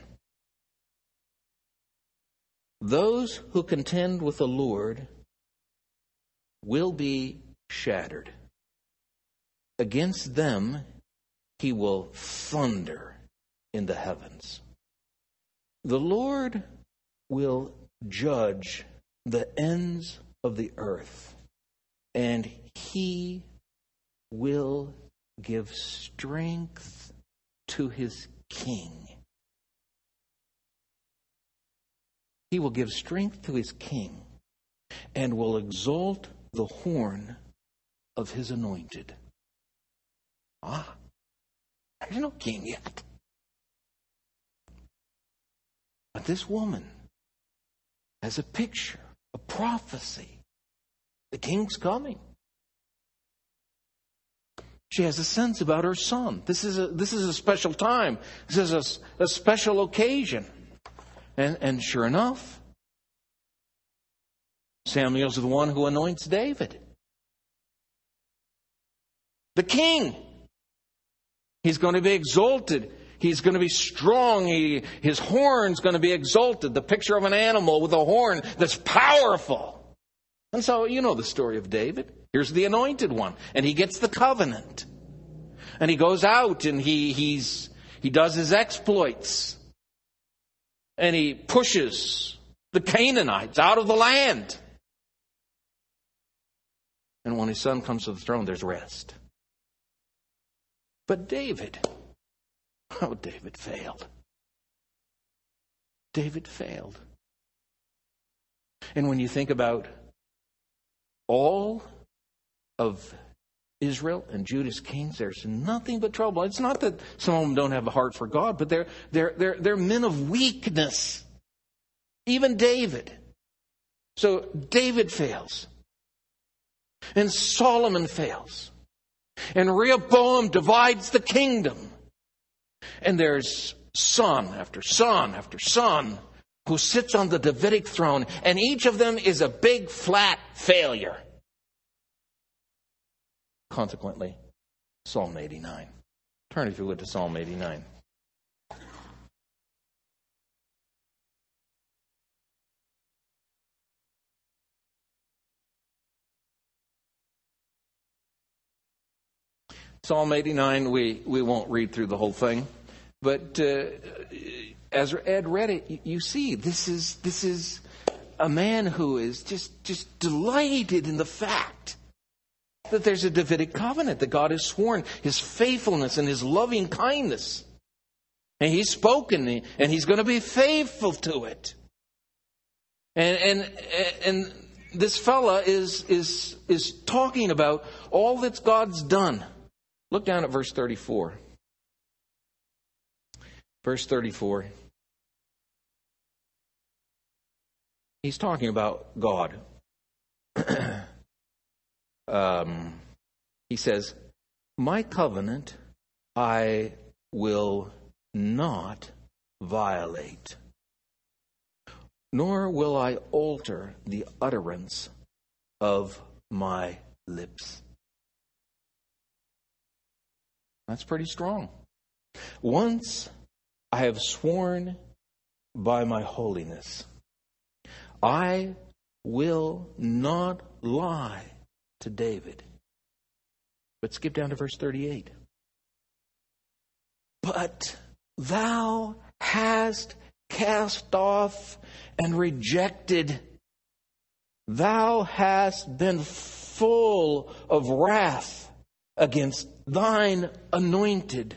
Speaker 2: Those who contend with the Lord will be shattered. Against them he will thunder in the heavens. The Lord will judge the ends of the earth, and he will give strength to his king. He will give strength to his king and will exalt the horn of his anointed. There's no king yet. But this woman has a picture, a prophecy. The king's coming. She has a sense about her son. This is a special time. This is a special occasion. And sure enough, Samuel's the one who anoints David. The king. He's going to be exalted. He's going to be strong. His horn's going to be exalted. The picture of an animal with a horn that's powerful. And so, you know the story of David. Here's the anointed one. And he gets the covenant. And he goes out and he does his exploits. And he pushes the Canaanites out of the land. And when his son comes to the throne, there's rest. But David failed. David failed. And when you think about all of Israel and Judah's kings, there's nothing but trouble. It's not that some of them don't have a heart for God, but they're men of weakness. Even David. So David fails. And Solomon fails. And Rehoboam divides the kingdom. And there's son after son after son who sits on the Davidic throne, and each of them is a big flat failure. Consequently, Psalm 89. Turn, if you would, to Psalm 89. Psalm 89, we won't read through the whole thing, but as Ed read it, you see this is a man who is just delighted in the fact that there's a Davidic covenant, that God has sworn his faithfulness and his loving kindness. And he's spoken, and he's going to be faithful to it. And this fella is talking about all that God's done. Look down at verse 34. Verse 34. He's talking about God. He says, "My covenant I will not violate, nor will I alter the utterance of my lips." That's pretty strong. "Once I have sworn by my holiness, I will not lie to David." But skip down to verse 38. "But thou hast cast off and rejected. Thou hast been full of wrath against thine anointed."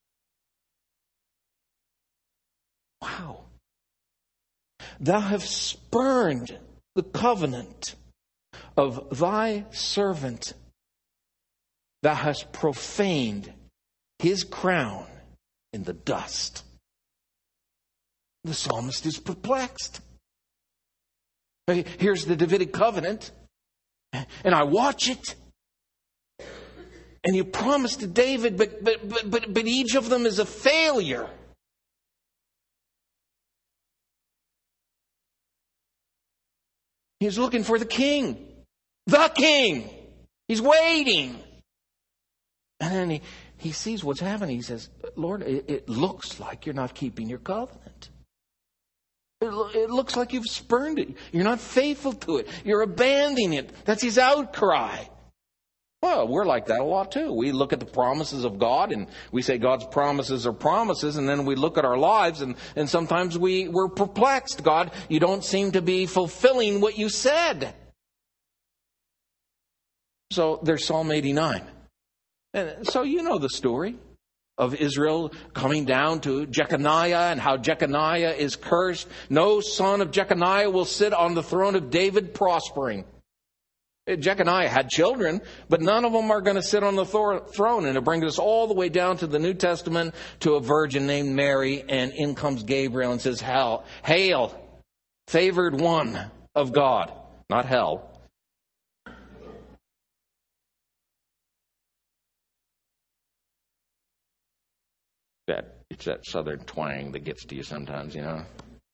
Speaker 2: Wow. "Thou hast spurned the covenant of thy servant. Thou hast profaned his crown in the dust." The psalmist is perplexed. Here's the Davidic covenant, and I watch it. And you promise to David, but each of them is a failure. He's looking for the king. The king. He's waiting. And then he sees what's happening. He says, Lord, it looks like you're not keeping your covenant. It looks like you've spurned it. You're not faithful to it. You're abandoning it. That's his outcry. Well, we're like that a lot too. We look at the promises of God and we say God's promises are promises, and then we look at our lives and sometimes we're perplexed. God, you don't seem to be fulfilling what you said. So there's Psalm 89. And so you know the story of Israel coming down to Jeconiah and how Jeconiah is cursed. No son of Jeconiah will sit on the throne of David prospering. Jeconiah had children, but none of them are going to sit on the throne. And it brings us all the way down to the New Testament to a virgin named Mary, and in comes Gabriel and says, Hail, favored one of God. Not hell. It's that southern twang that gets to you sometimes, you know.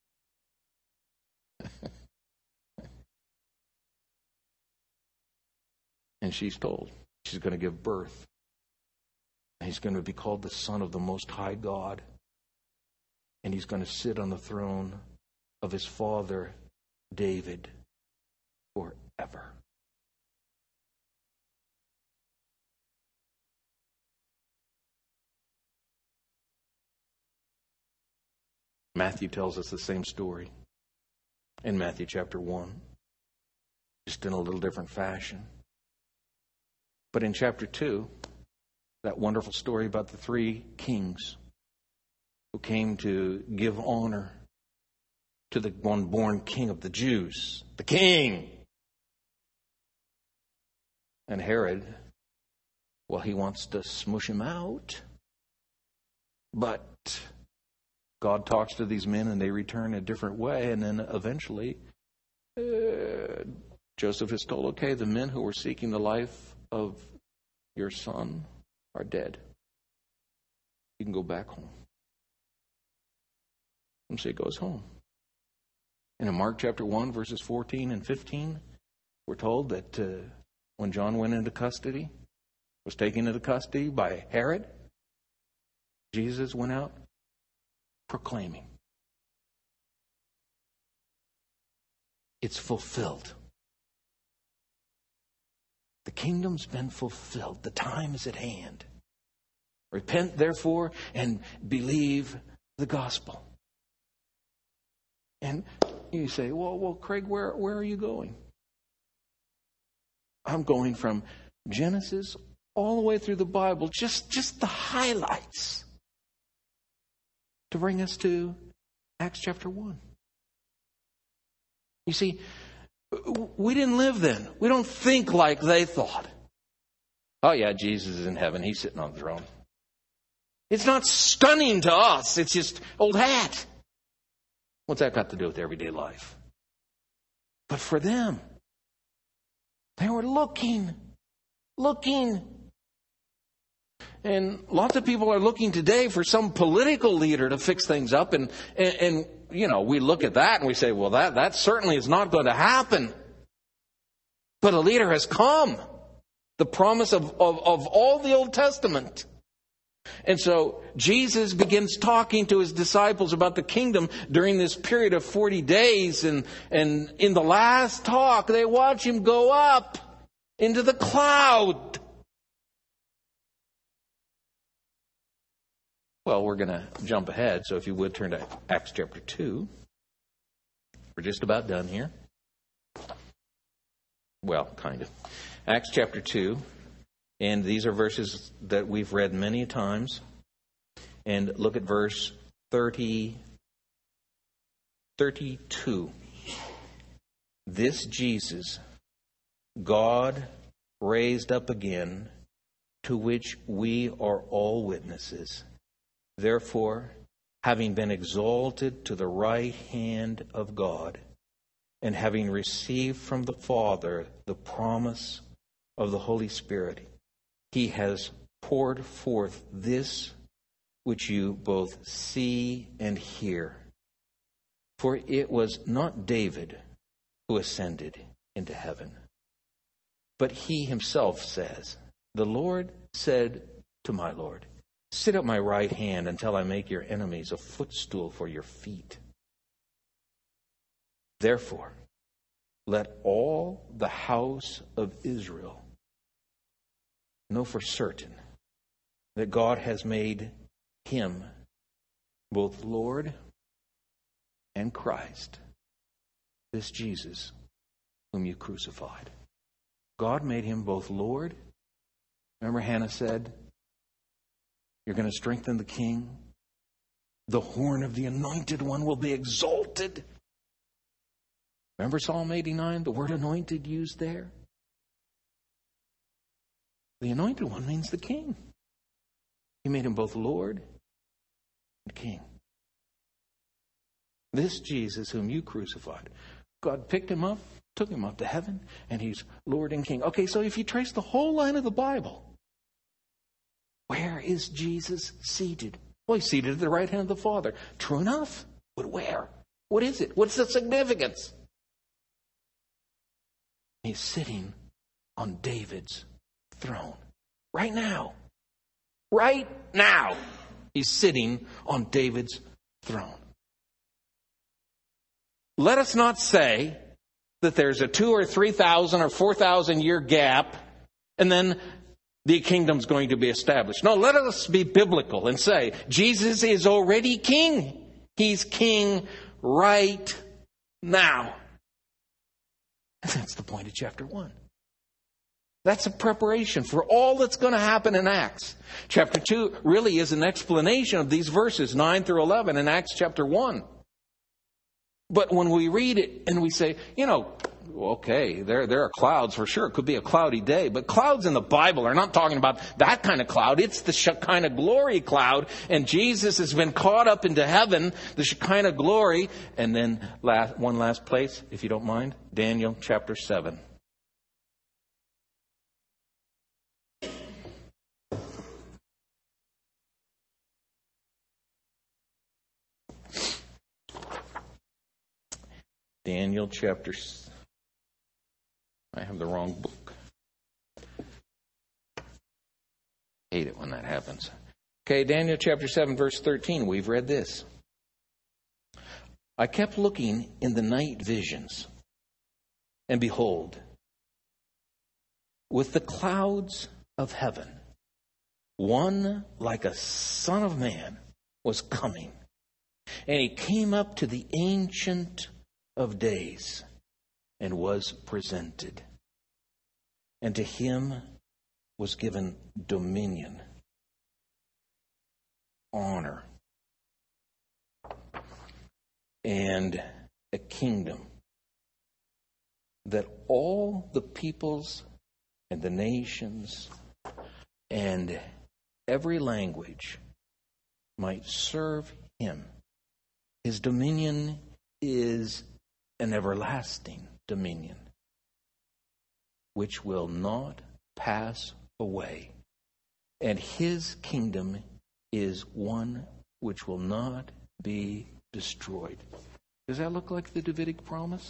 Speaker 2: And she's told she's going to give birth. And he's going to be called the Son of the Most High God. And he's going to sit on the throne of his father, David, forever. Matthew tells us the same story in Matthew chapter 1, just in a little different fashion. But in chapter 2, that wonderful story about the three kings who came to give honor to the one born king of the Jews, the king. And Herod, well, he wants to smush him out, but God talks to these men and they return a different way. And then eventually, Joseph is told, okay, the men who were seeking the life of your son are dead. You can go back home. And so he goes home. And in Mark chapter 1, verses 14 and 15, we're told that when John went into custody, was taken into custody by Herod, Jesus went out proclaiming, it's fulfilled. The kingdom's been fulfilled. The time is at hand. Repent, therefore, and believe the gospel. And you say, well, Craig, where are you going? I'm going from Genesis all the way through the Bible, just the highlights, to bring us to Acts chapter 1. You see, we didn't live then. We don't think like they thought. Oh yeah, Jesus is in heaven. He's sitting on the throne. It's not stunning to us. It's just old hat. What's that got to do with everyday life? But for them, they were looking. And lots of people are looking today for some political leader to fix things up. And you know, we look at that and we say, well, that certainly is not going to happen. But a leader has come. The promise of all the Old Testament. And so Jesus begins talking to his disciples about the kingdom during this period of 40 days. And in the last talk, they watch him go up into the cloud. Well, we're going to jump ahead, so if you would turn to Acts chapter 2. We're just about done here. Well, kind of. Acts chapter 2, and these are verses that we've read many times. And look at verse 32. This Jesus, God raised up again, to which we are all witnesses. Therefore, having been exalted to the right hand of God, and having received from the Father the promise of the Holy Spirit, he has poured forth this which you both see and hear. For it was not David who ascended into heaven, but he himself says, the Lord said to my Lord, sit at my right hand until I make your enemies a footstool for your feet. Therefore, let all the house of Israel know for certain that God has made him both Lord and Christ, this Jesus whom you crucified. God made him both Lord. Remember Hannah said, you're going to strengthen the king. The horn of the anointed one will be exalted. Remember Psalm 89, the word anointed used there? The anointed one means the king. He made him both Lord and king. This Jesus whom you crucified, God picked him up, took him up to heaven, and he's Lord and king. Okay, so if you trace the whole line of the Bible, where is Jesus seated? Well, he's seated at the right hand of the Father. True enough. But where? What is it? What's the significance? He's sitting on David's throne. Right now. Right now. He's sitting on David's throne. Let us not say that there's a 2,000 or 3,000 or 4,000 year gap and then the kingdom's going to be established. No, let us be biblical and say Jesus is already king. He's king right now. And that's the point of chapter 1. That's a preparation for all that's going to happen in Acts. Chapter 2 really is an explanation of these verses 9 through 11 in Acts chapter 1. But when we read it and we say, okay, there are clouds for sure. It could be a cloudy day. But clouds in the Bible are not talking about that kind of cloud. It's the Shekinah glory cloud. And Jesus has been caught up into heaven, the Shekinah glory. And then one last place, if you don't mind, Daniel chapter 7. Daniel chapter... I have the wrong book. Hate it when that happens. Okay, Daniel chapter 7, verse 13. We've read this. I kept looking in the night visions, and behold, with the clouds of heaven, one like a son of man was coming. And he came up to the Ancient of Days and was presented. And to him was given dominion, honor, and a kingdom, that all the peoples and the nations and every language might serve him. His dominion is an everlasting dominion, which will not pass away. And his kingdom is one which will not be destroyed. Does that look like the Davidic promise?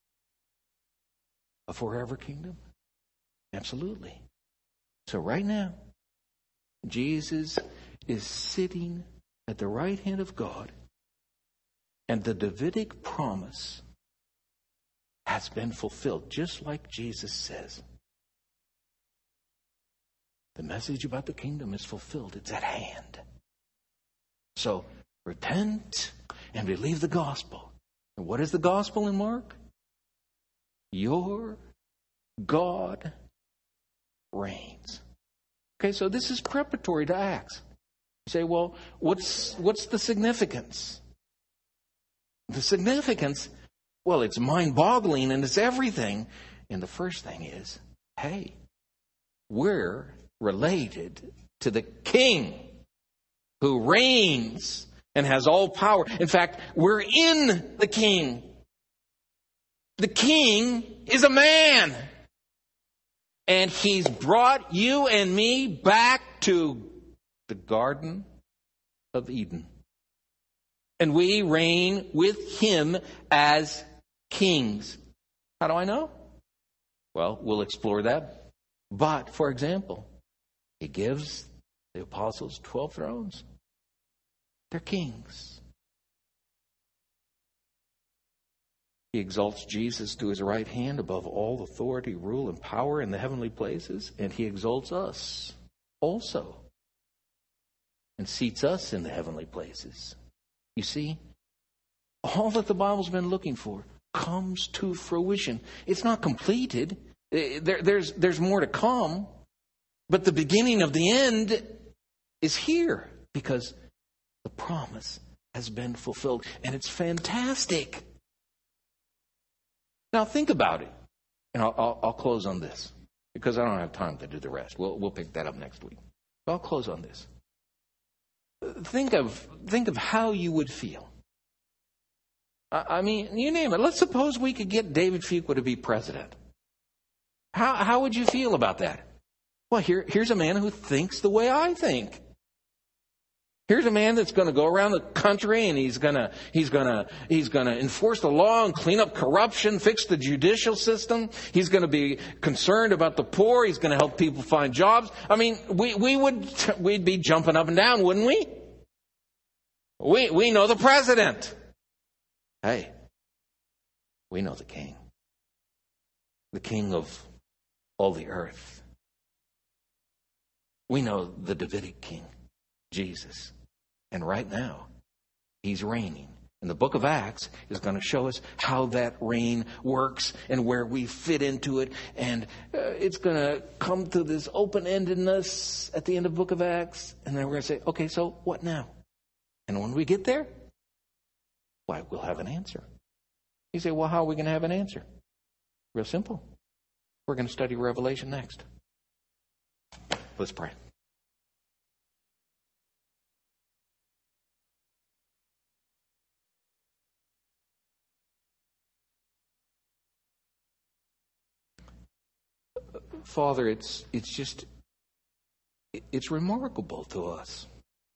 Speaker 2: A forever kingdom? Absolutely. So right now, Jesus is sitting at the right hand of God, and the Davidic promise has been fulfilled, just like Jesus says. The message about the kingdom is fulfilled. It's at hand. So repent and believe the gospel. And what is the gospel in Mark? Your God reigns. Okay, so this is preparatory to Acts. You say, well, what's the significance? The significance, well, it's mind-boggling and it's everything. And the first thing is, hey, we're related to the King who reigns and has all power. In fact, we're in the King. The King is a man. And he's brought you and me back to the Garden of Eden. And we reign with him as kings. How do I know? Well, we'll explore that. But, for example, he gives The apostles, 12 thrones. They're kings. He exalts Jesus to his right hand above all authority, rule, and power in the heavenly places. And he exalts us also and seats us in the heavenly places. You see, all that the Bible's been looking for comes to fruition. It's not completed. There's more to come. But the beginning of the end is here because the promise has been fulfilled. And it's fantastic. Now think about it. And I'll close on this because I don't have time to do the rest. We'll pick that up next week. But I'll close on this. Think of how you would feel. I mean, you name it. Let's suppose we could get David Fuqua to be president. How would you feel about that? Well, here's a man who thinks the way I think. Here's a man that's going to go around the country and he's going to enforce the law and clean up corruption, fix the judicial system. He's going to be concerned about the poor. He's going to help people find jobs. I mean, we'd be jumping up and down, wouldn't we? We know the president. Hey, we know the king of all the earth. We know the Davidic king, Jesus. And right now, he's reigning. And the book of Acts is going to show us how that reign works and where we fit into it. And it's going to come to this open-endedness at the end of the book of Acts. And then we're going to say, okay, so what now? And when we get there, why, we'll have an answer. You say, well, how are we going to have an answer? Real simple. We're going to study Revelation next. Let's pray. Father, it's remarkable to us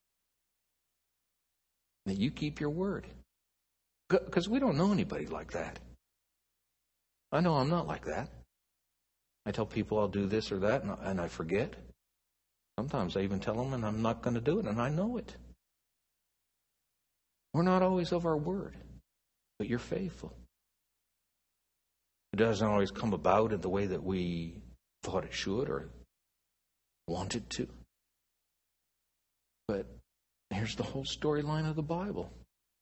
Speaker 2: that you keep your word. Because we don't know anybody like that. I know I'm not like that. I tell people I'll do this or that and I forget. Sometimes I even tell them and I'm not going to do it and I know it. We're not always of our word, but you're faithful. It doesn't always come about in the way that we thought it should or wanted to. But here's the whole storyline of the Bible.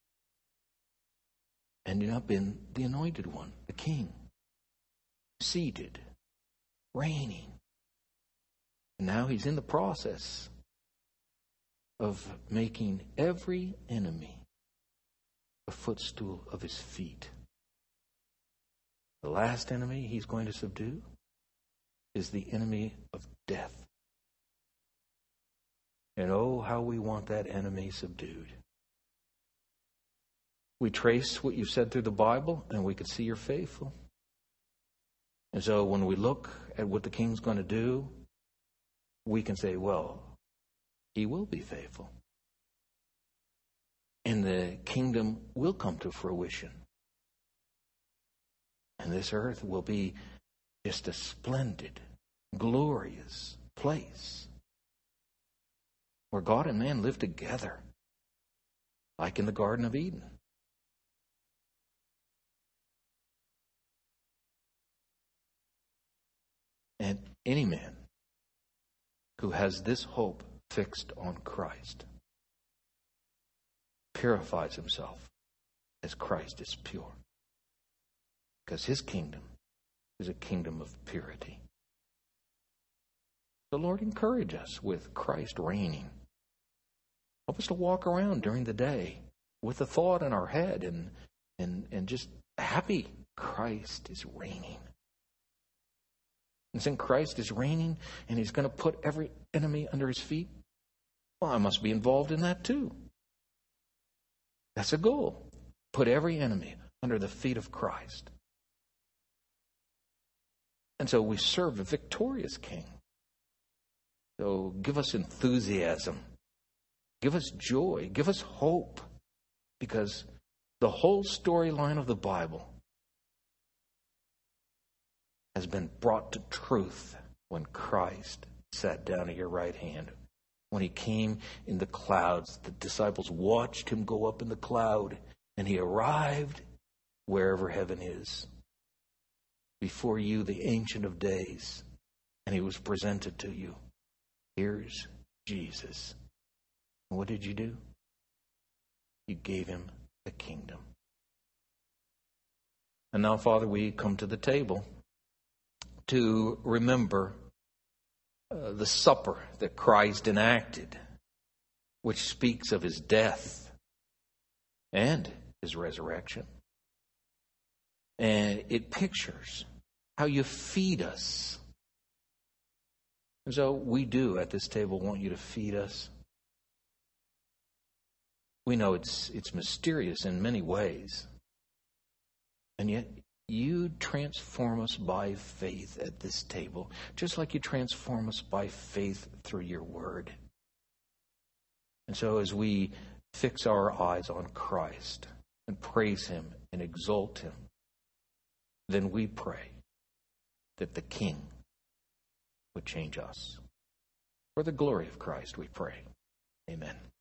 Speaker 2: Ending up in the anointed one, the king, seated, reigning. And now he's in the process of making every enemy a footstool of his feet. The last enemy he's going to subdue is the enemy of death. And oh, how we want that enemy subdued. We trace what you've said through the Bible, and we could see you're faithful. And so when we look at what the king's going to do, we can say, well, he will be faithful. And the kingdom will come to fruition. And this earth will be just a splendid, glorious place where God and man live together, like in the Garden of Eden. And any man who has this hope fixed on Christ purifies himself as Christ is pure. Because his kingdom is a kingdom of purity. The Lord, encourage us with Christ reigning. Help us to walk around during the day with a thought in our head and just happy Christ is reigning. And since Christ is reigning and he's going to put every enemy under his feet, well, I must be involved in that too. That's a goal. Put every enemy under the feet of Christ. And so we serve a victorious King. So give us enthusiasm. Give us joy. Give us hope. Because the whole storyline of the Bible has been brought to truth when Christ sat down at your right hand When he came in the clouds, the disciples watched him go up in the cloud, and he arrived wherever heaven is. Before you, the Ancient of Days, and he was presented to you. Here's Jesus. And what did you do? You gave him the kingdom. And now, Father, we come to the table to remember the supper that Christ enacted, which speaks of his death and his resurrection. And it pictures how you feed us. And so we do at this table want you to feed us. We know it's mysterious in many ways. And yet you transform us by faith at this table, just like you transform us by faith through your word. And so as we fix our eyes on Christ and praise him and exalt him, then we pray that the King would change us. For the glory of Christ, we pray. Amen.